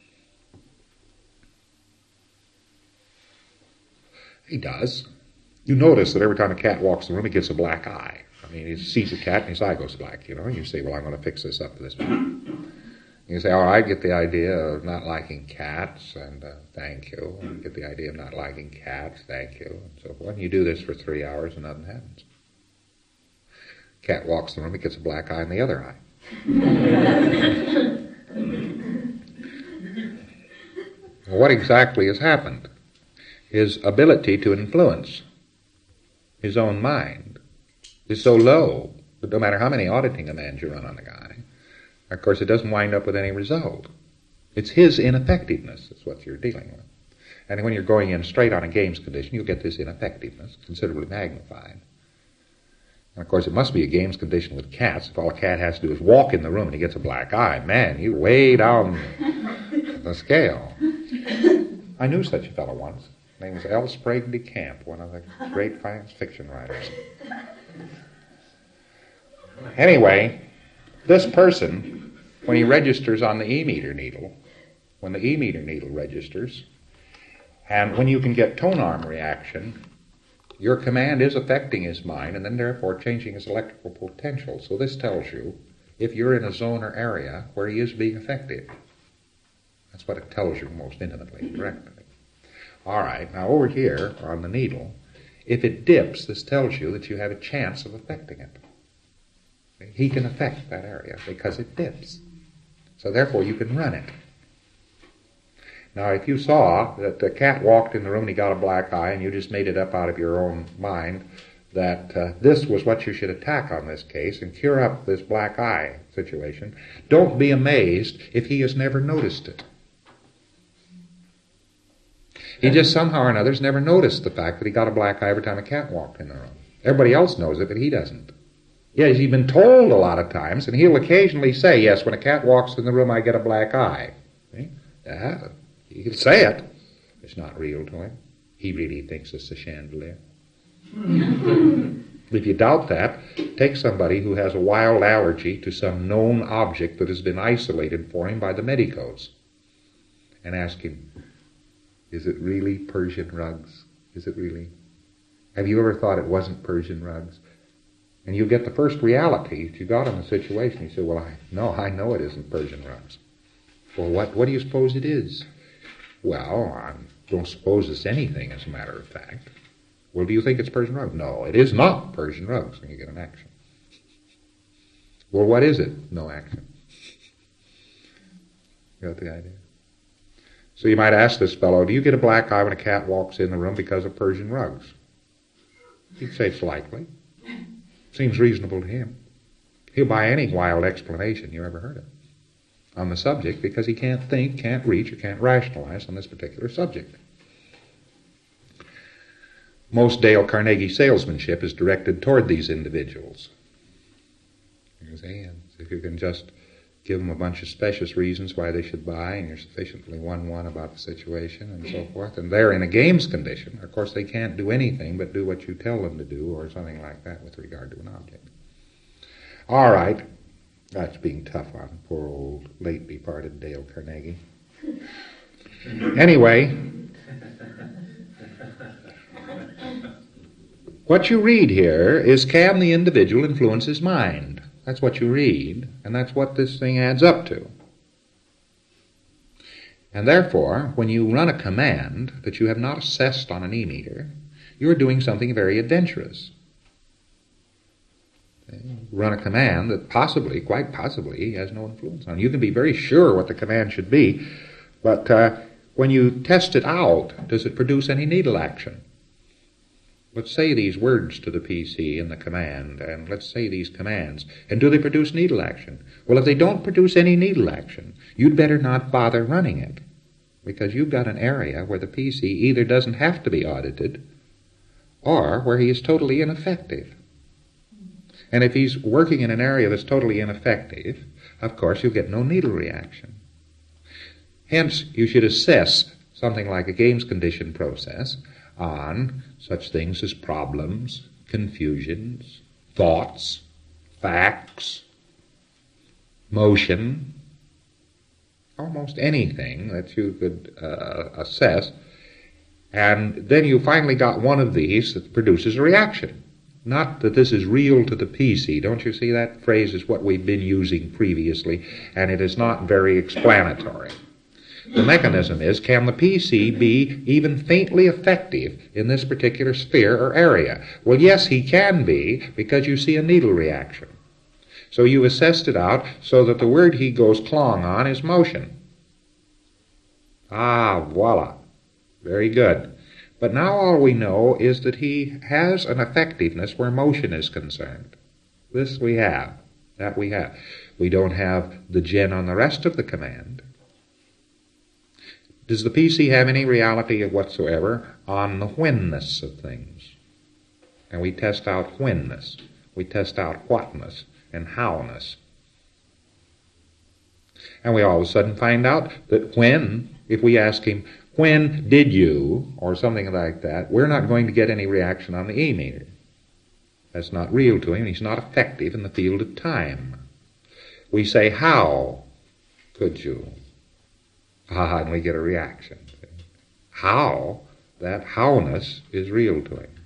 He does. You notice that every time a cat walks in the room, he gets a black eye. I mean, he sees a cat and his eye goes black, you know. And you say, well, I'm going to fix this up for this man. You say, all right, get the idea of not liking cats, and thank you. And get the idea of not liking cats, thank you, and so forth. And you do this for 3 hours and nothing happens. Cat walks in the room, he gets a black eye in the other eye. Well, what exactly has happened? His ability to influence his own mind is so low that no matter how many auditing commands you run on the guy, of course it doesn't wind up with any result. It's his ineffectiveness that's what you're dealing with. And when you're going in straight on a games condition, you'll get this ineffectiveness considerably magnified. And of course it must be a games condition with cats. If all a cat has to do is walk in the room and he gets a black eye, man, you're way down the scale. I knew such a fellow once. His name was L. Sprague de Camp, one of the great science fiction writers. Anyway, this person, when he registers on the E-meter needle, when the E-meter needle registers, and when you can get tone arm reaction, your command is affecting his mind and then therefore changing his electrical potential. So this tells you if you're in a zone or area where he is being effective. That's what it tells you most intimately, directly. All right, now over here on the needle, if it dips, this tells you that you have a chance of affecting it. He can affect that area because it dips. So therefore you can run it. Now if you saw that the cat walked in the room and he got a black eye and you just made it up out of your own mind that this was what you should attack on this case and cure up this black eye situation, don't be amazed if he has never noticed it. He just somehow or another has never noticed the fact that he got a black eye every time a cat walked in the room. Everybody else knows it, but he doesn't. Yes, he's been told a lot of times, and he'll occasionally say, yes, when a cat walks in the room, I get a black eye. See? Yeah, he'll say it. It's not real to him. He really thinks it's a chandelier. If you doubt that, take somebody who has a wild allergy to some known object that has been isolated for him by the medicos and ask him, is it really Persian rugs? Is it really? Have you ever thought it wasn't Persian rugs? And you get the first reality that you got in the situation. You say, well, I know it isn't Persian rugs. Well, what do you suppose it is? Well, I don't suppose it's anything, as a matter of fact. Well, do you think it's Persian rugs? No, it is not Persian rugs. And you get an action. Well, what is it? No action. You got the idea? So you might ask this fellow, do you get a black eye when a cat walks in the room because of Persian rugs? He'd say it's likely. Seems reasonable to him. He'll buy any wild explanation you ever heard of on the subject because he can't think, can't reach, or can't rationalize on this particular subject. Most Dale Carnegie salesmanship is directed toward these individuals. You see, and if you can just give them a bunch of specious reasons why they should buy, and you're sufficiently one about the situation and so forth, and they're in a games condition. Of course, they can't do anything but do what you tell them to do or something like that with regard to an object. All right. That's being tough on poor old late departed Dale Carnegie. Anyway, what you read here is, can the individual influence his mind? That's what you read, and that's what this thing adds up to. And therefore, when you run a command that you have not assessed on an e-meter, you are doing something very adventurous. Run a command that possibly, quite possibly, has no influence on. You can be very sure what the command should be, but when you test it out, does it produce any needle action? Let's say these words to the PC in the command, and let's say these commands, and do they produce needle action? Well, if they don't produce any needle action, you'd better not bother running it, because you've got an area where the PC either doesn't have to be audited, or where he is totally ineffective. And if he's working in an area that's totally ineffective, of course you'll get no needle reaction. Hence, you should assess something like a games condition process on such things as problems, confusions, thoughts, facts, motion, almost anything that you could assess. And then you finally got one of these that produces a reaction. Not that this is real to the PC. Don't you see that phrase is what we've been using previously, and it is not very explanatory. The mechanism is, can the PC be even faintly effective in this particular sphere or area? Well, yes, he can be, because you see a needle reaction. So you assessed it out so that the word he goes clong on is motion. Ah, voila. Very good. But now all we know is that he has an effectiveness where motion is concerned. This we have. That we have. We don't have the gen on the rest of the command. Does the PC have any reality whatsoever on the whenness of things? And we test out whenness. We test out whatness and howness. And we all of a sudden find out that when, if we ask him, when did you, or something like that, we're not going to get any reaction on the e-meter. That's not real to him. He's not effective in the field of time. We say, how could you? And we get a reaction. How? That howness is real to him.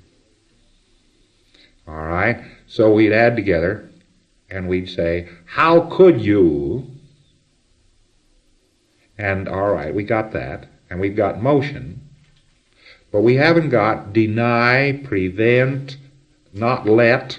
All right? So we'd add together, and we'd say, how could you? And all right, we got that. And we've got motion, but we haven't got deny, prevent, not let.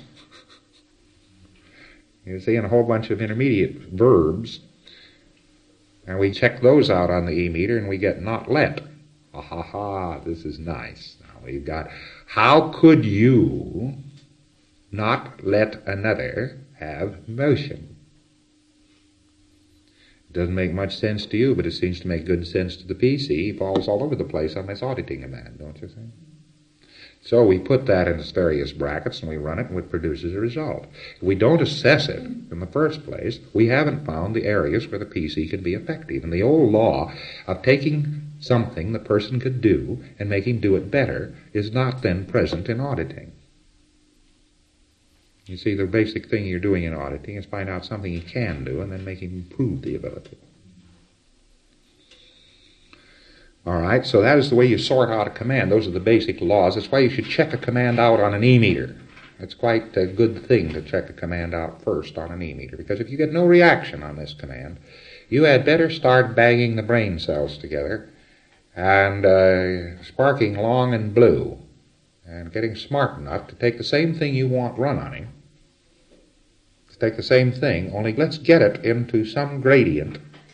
You see, and a whole bunch of intermediate verbs. And we check those out on the e-meter, and we get not let. This is nice. Now we've got, how could you not let another have motion? It doesn't make much sense to you, but it seems to make good sense to the PC. He falls all over the place on this auditing command, don't you think? So we put that in its various brackets, and we run it, and it produces a result. If we don't assess it in the first place, we haven't found the areas where the PC can be effective. And the old law of taking something the person could do and make him do it better is not then present in auditing. You see, the basic thing you're doing in auditing is find out something he can do and then make him improve the ability. All right, so that is the way you sort out a command. Those are the basic laws. That's why you should check a command out on an e-meter. It's quite a good thing to check a command out first on an e-meter, because if you get no reaction on this command, you had better start banging the brain cells together and sparking long and blue and getting smart enough to take the same thing you want run on him, to take the same thing, only let's get it into some gradient,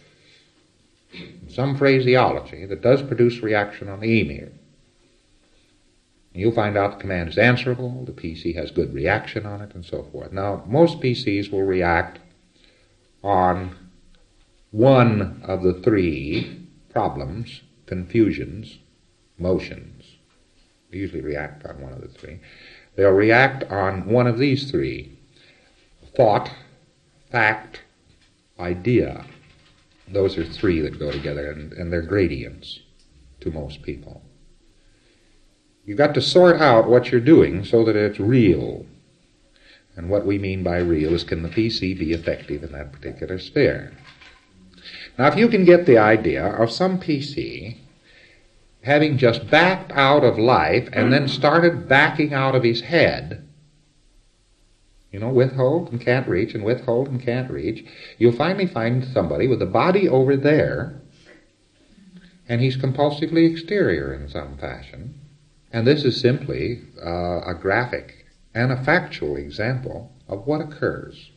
some phraseology that does produce reaction on the e-meter. You'll find out the command is answerable, the PC has good reaction on it, and so forth. Now, most PCs will react on one of the three problems, confusions, motions. They usually react on one of the three. They'll react on one of these three: thought, fact, idea. Those are three that go together, and they're gradients to most people. You've got to sort out what you're doing so that it's real. And what we mean by real is, can the PC be effective in that particular sphere? Now, if you can get the idea of some PC having just backed out of life and then started backing out of his head, withhold and can't reach and withhold and can't reach, you'll finally find somebody with the body over there, and he's compulsively exterior in some fashion. And this is simply a graphic and a factual example of what occurs.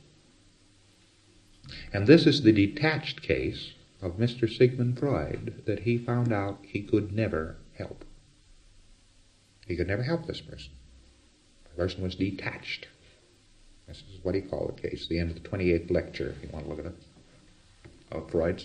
And this is the detached case of Mr. Sigmund Freud that he found out he could never help. He could never help this person. The person was detached. This is what he called the case, the end of the 28th lecture, if you want to look at it, of Freud's.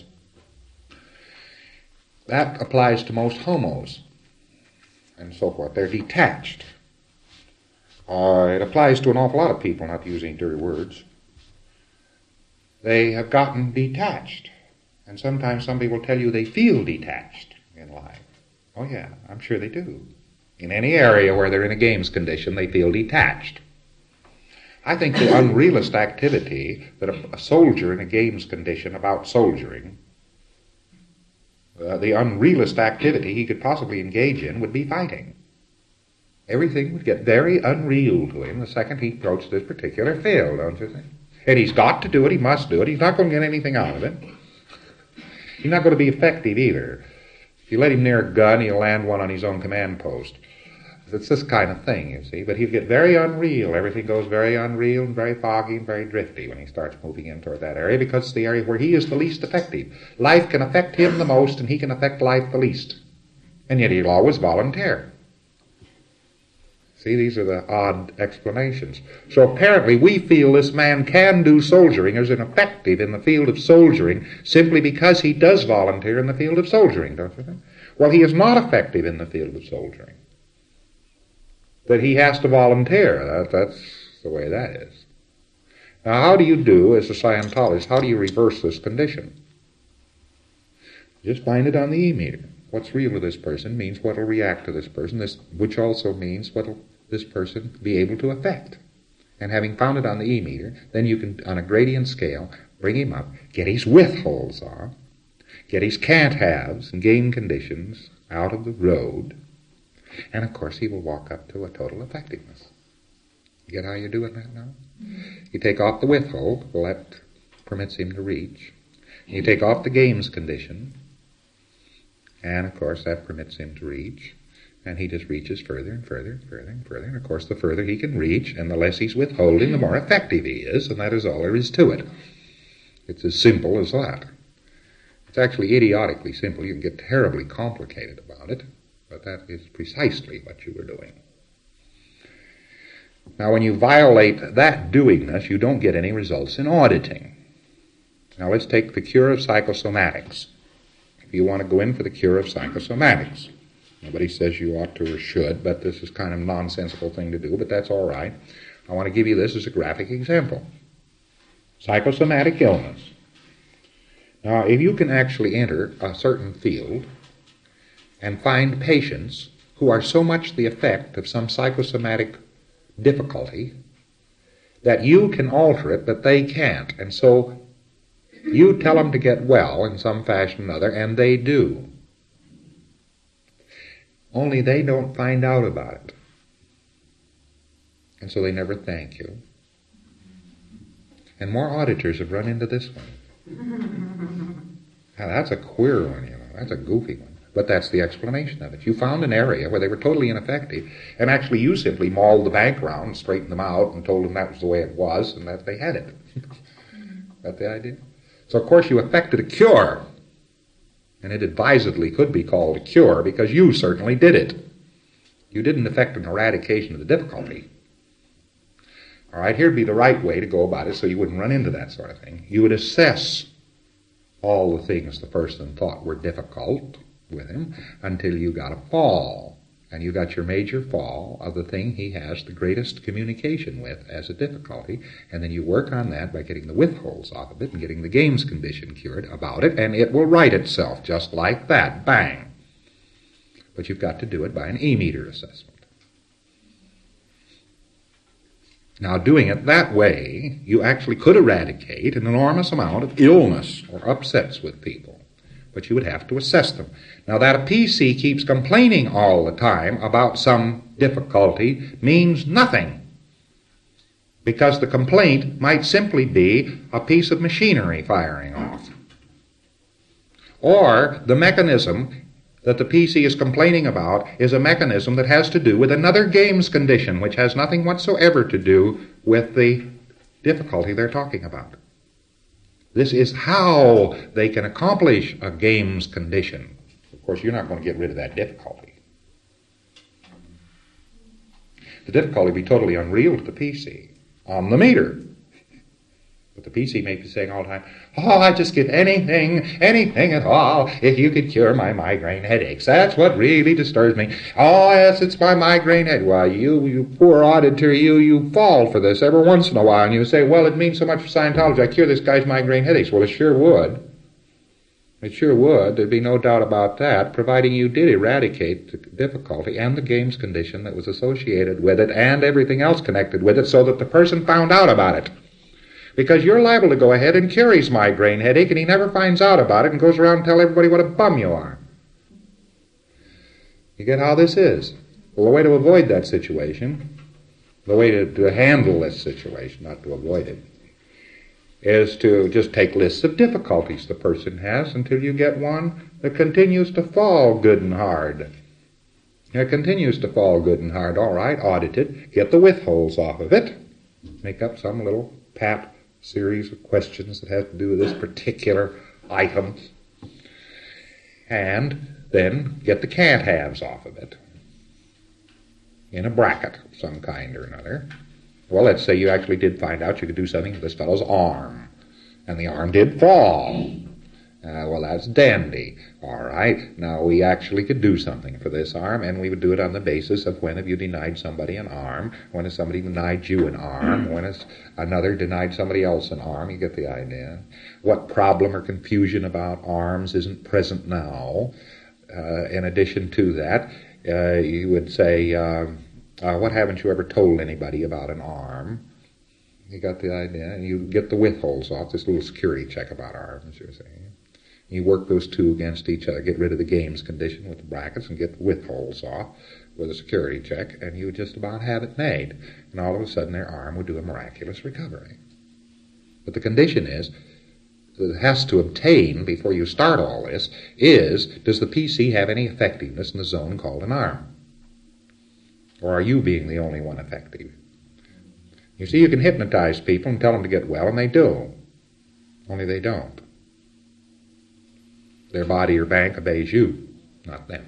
That applies to most homos and so forth. They're detached. It applies to an awful lot of people, not using dirty words. They have gotten detached. And sometimes somebody will tell you they feel detached in life. Oh yeah, I'm sure they do. In any area where they're in a games condition, they feel detached. I think the unrealist activity that a soldier in a games condition about soldiering, the unrealist activity he could possibly engage in would be fighting. Everything would get very unreal to him the second he approached this particular field, don't you think? And he's got to do it, he must do it, he's not going to get anything out of it. He's not going to be effective either. If you let him near a gun, he'll land one on his own command post. It's this kind of thing, you see. But he'll get very unreal. Everything goes very unreal and very foggy and very drifty when he starts moving in toward that area, because it's the area where he is the least effective. Life can affect him the most, and he can affect life the least. And yet he'll always volunteer. See, these are the odd explanations. So apparently we feel this man can do soldiering, is ineffective in the field of soldiering, simply because he does volunteer in the field of soldiering, don't you think? Well, he is not effective in the field of soldiering. That he has to volunteer. That's the way that is. Now, how do you do, as a Scientologist, how do you reverse this condition? Just find it on the e-meter. What's real to this person means what will react to this person, which also means what will this person be able to affect. And having found it on the e-meter, then you can, on a gradient scale, bring him up, get his withholds on, get his can't-haves and gain conditions out of the road, and of course he will walk up to a total effectiveness. You get how you're doing that now? You take off the withhold, well, that permits him to reach. You take off the games condition, and of course that permits him to reach. And he just reaches further and further and further and further. And of course the further he can reach and the less he's withholding, the more effective he is, and that is all there is to it. It's as simple as that. It's actually idiotically simple. You can get terribly complicated about it, but that is precisely what you were doing. Now when you violate that doingness, you don't get any results in auditing. Now let's take the cure of psychosomatics. If you want to go in for the cure of psychosomatics, nobody says you ought to or should, but this is kind of a nonsensical thing to do, but that's all right. I want to give you this as a graphic example. Psychosomatic illness. Now, if you can actually enter a certain field and find patients who are so much the effect of some psychosomatic difficulty that you can alter it, but they can't, and so you tell them to get well in some fashion or another, and they do. Only they don't find out about it. and so they never thank you. And more auditors have run into this one. Now, that's a queer one, That's a goofy one. But that's the explanation of it. You found an area where they were totally ineffective, and actually you simply mauled the bank round, straightened them out, and told them that was the way it was, and that they had it. That the idea? So, of course, you effected a cure. And it advisedly could be called a cure because you certainly did it. You didn't effect an eradication of the difficulty. All right, here'd be the right way to go about it so you wouldn't run into that sort of thing. You would assess all the things the person thought were difficult with him until you got a fall. And you got your major fall of the thing he has the greatest communication with as a difficulty, and then you work on that by getting the withholds off of it and getting the games condition cured about it, and it will right itself just like that. Bang! But you've got to do it by an E-meter assessment. Now, doing it that way, you actually could eradicate an enormous amount of illness or upsets with people. But you would have to assess them. Now, that a PC keeps complaining all the time about some difficulty means nothing, because the complaint might simply be a piece of machinery firing off. Or the mechanism that the PC is complaining about is a mechanism that has to do with another games condition, which has nothing whatsoever to do with the difficulty they're talking about. This is how they can accomplish a games condition. Of course, you're not going to get rid of that difficulty. The difficulty will be totally unreal to the PC on the meter. But the PC may be saying all the time, oh, I'd just give anything at all if you could cure my migraine headaches. That's what really disturbs me. Oh, yes, it's my migraine head. Well, you poor auditor, you fall for this every once in a while, and you say, well, it means so much for Scientology. I cure this guy's migraine headaches. Well, it sure would. It sure would. There'd be no doubt about that, providing you did eradicate the difficulty and the games condition that was associated with it and everything else connected with it so that the person found out about it. Because you're liable to go ahead and cure his migraine headache, and he never finds out about it and goes around and tell everybody what a bum you are. You get how this is? Well, the way to avoid that situation, the way to handle this situation, not to avoid it, is to just take lists of difficulties the person has until you get one that continues to fall good and hard. It continues to fall good and hard. All right, audit it, get the withholds off of it, make up some little pat series of questions that have to do with this particular item, and then get the can't-haves off of it in a bracket of some kind or another. Well, let's say you actually did find out you could do something with this fellow's arm, and the arm did fall. Well, that's dandy. All right, now we actually could do something for this arm, and we would do it on the basis of when have you denied somebody an arm, when has somebody denied you an arm, when has another denied somebody else an arm. You get the idea. What problem or confusion about arms isn't present now? In addition to that, you would say, what haven't you ever told anybody about an arm? You got the idea. And you get the withholds off, this little security check about arms, you're saying. You work those two against each other, get rid of the games condition with the brackets and get the withholds off with a security check, and you would just about have it made. And all of a sudden their arm would do a miraculous recovery. But the condition is, that it has to obtain before you start all this, is, does the PC have any effectiveness in the zone called an arm? Or are you being the only one effective? You see, you can hypnotize people and tell them to get well, and they do. Only they don't. Their body or bank obeys you, not them.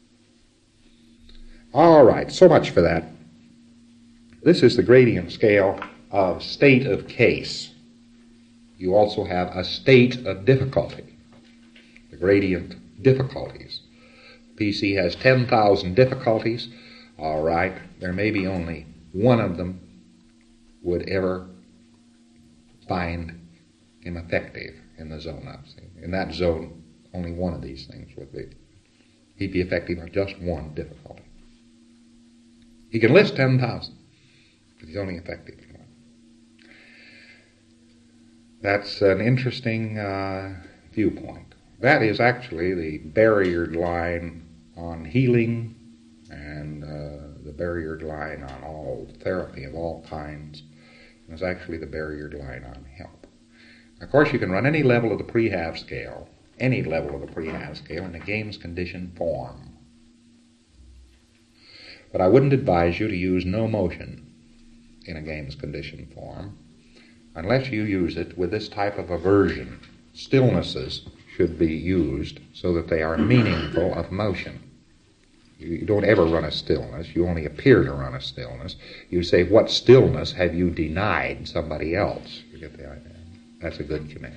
All right, so much for that. This is the gradient scale of state of case. You also have a state of difficulty, the gradient difficulties. PC has 10,000 difficulties. All right, there may be only one of them would ever find him effective in the zone up. In that zone, only one of these things would be. He'd be effective on just one difficulty. He can list 10,000, but he's only effective in one. That's an interesting viewpoint. That is actually the barrier line on healing and the barriered line on all therapy of all kinds. It was actually the barriered line on help. Of course, you can run any level of the prehab scale, in a games conditioned form. But I wouldn't advise you to use no motion in a games conditioned form unless you use it with this type of aversion. Stillnesses should be used so that they are meaningful of motion. You don't ever run a stillness. You only appear to run a stillness. You say, what stillness have you denied somebody else? You get the idea? That's a good command.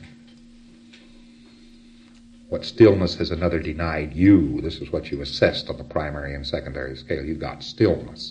What stillness has another denied you? This is what you assessed on the primary and secondary scale. You got stillness.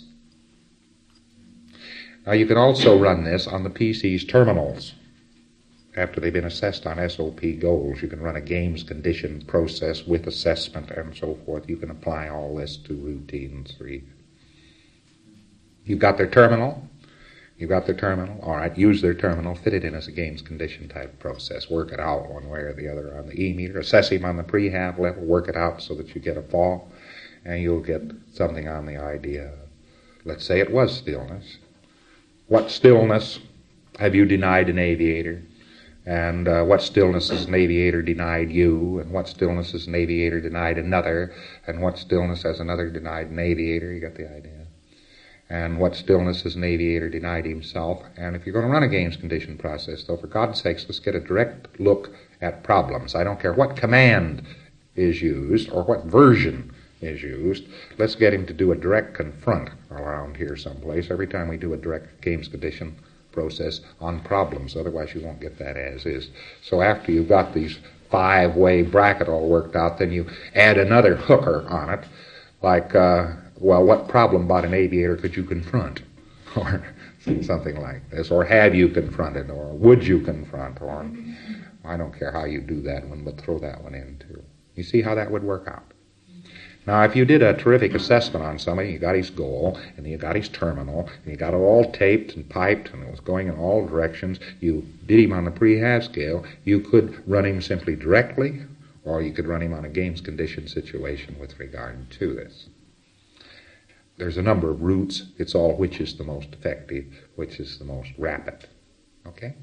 Now you can also run this on the PC's terminals. After they've been assessed on SOP goals, you can run a games conditioned process with assessment and so forth. You can apply all this to routine 3. You've got their terminal. All right, use their terminal, fit it in as a games condition type process. Work it out one way or the other on the E-meter. Assess him on the prehab level. Work it out so that you get a fall, and you'll get something on the idea. Let's say it was stillness. What stillness have you denied an aviator? And what stillness has an aviator denied you? And what stillness has an aviator denied another? And what stillness has another denied an aviator? You got the idea. And what stillness has an aviator denied himself? And if you're going to run a games condition process, though, for God's sakes, let's get a direct look at problems. I don't care what command is used or what version is used. Let's get him to do a direct confront around here someplace every time we do a direct games condition process on problems. Otherwise, you won't get that as is. So after you've got these 5-way bracket all worked out, then you add another hooker on it, like, what problem about an aviator could you confront? Or something like this. Or have you confronted? Or would you confront? Or I don't care how you do that one, but throw that one in too. You see how that would work out? Now, if you did a terrific assessment on somebody, you got his goal, and you got his terminal, and you got it all taped and piped, and it was going in all directions, you did him on the prehab scale, you could run him simply directly, or you could run him on a games condition situation with regard to this. There's a number of routes. It's all which is the most effective, which is the most rapid. Okay?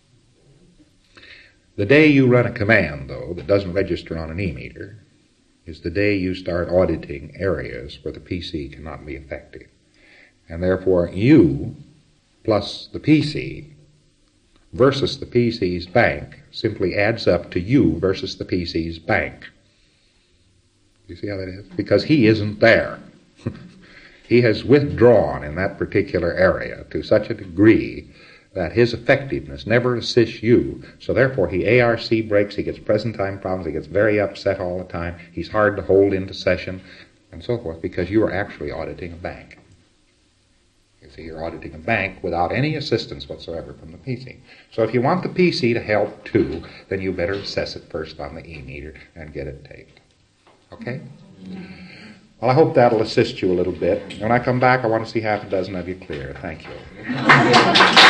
The day you run a command, though, that doesn't register on an E-meter, is the day you start auditing areas where the PC cannot be effective. And therefore, you plus the PC versus the PC's bank simply adds up to you versus the PC's bank. You see how that is? Because he isn't there. He has withdrawn in that particular area to such a degree that his effectiveness never assists you. So therefore he ARC breaks, he gets present time problems, he gets very upset all the time, he's hard to hold into session, and so forth, because you are actually auditing a bank. You see, you're auditing a bank without any assistance whatsoever from the PC. So if you want the PC to help too, then you better assess it first on the E-meter and get it taped. Okay? Well, I hope that'll assist you a little bit. When I come back, I want to see half a dozen of you clear. Thank you.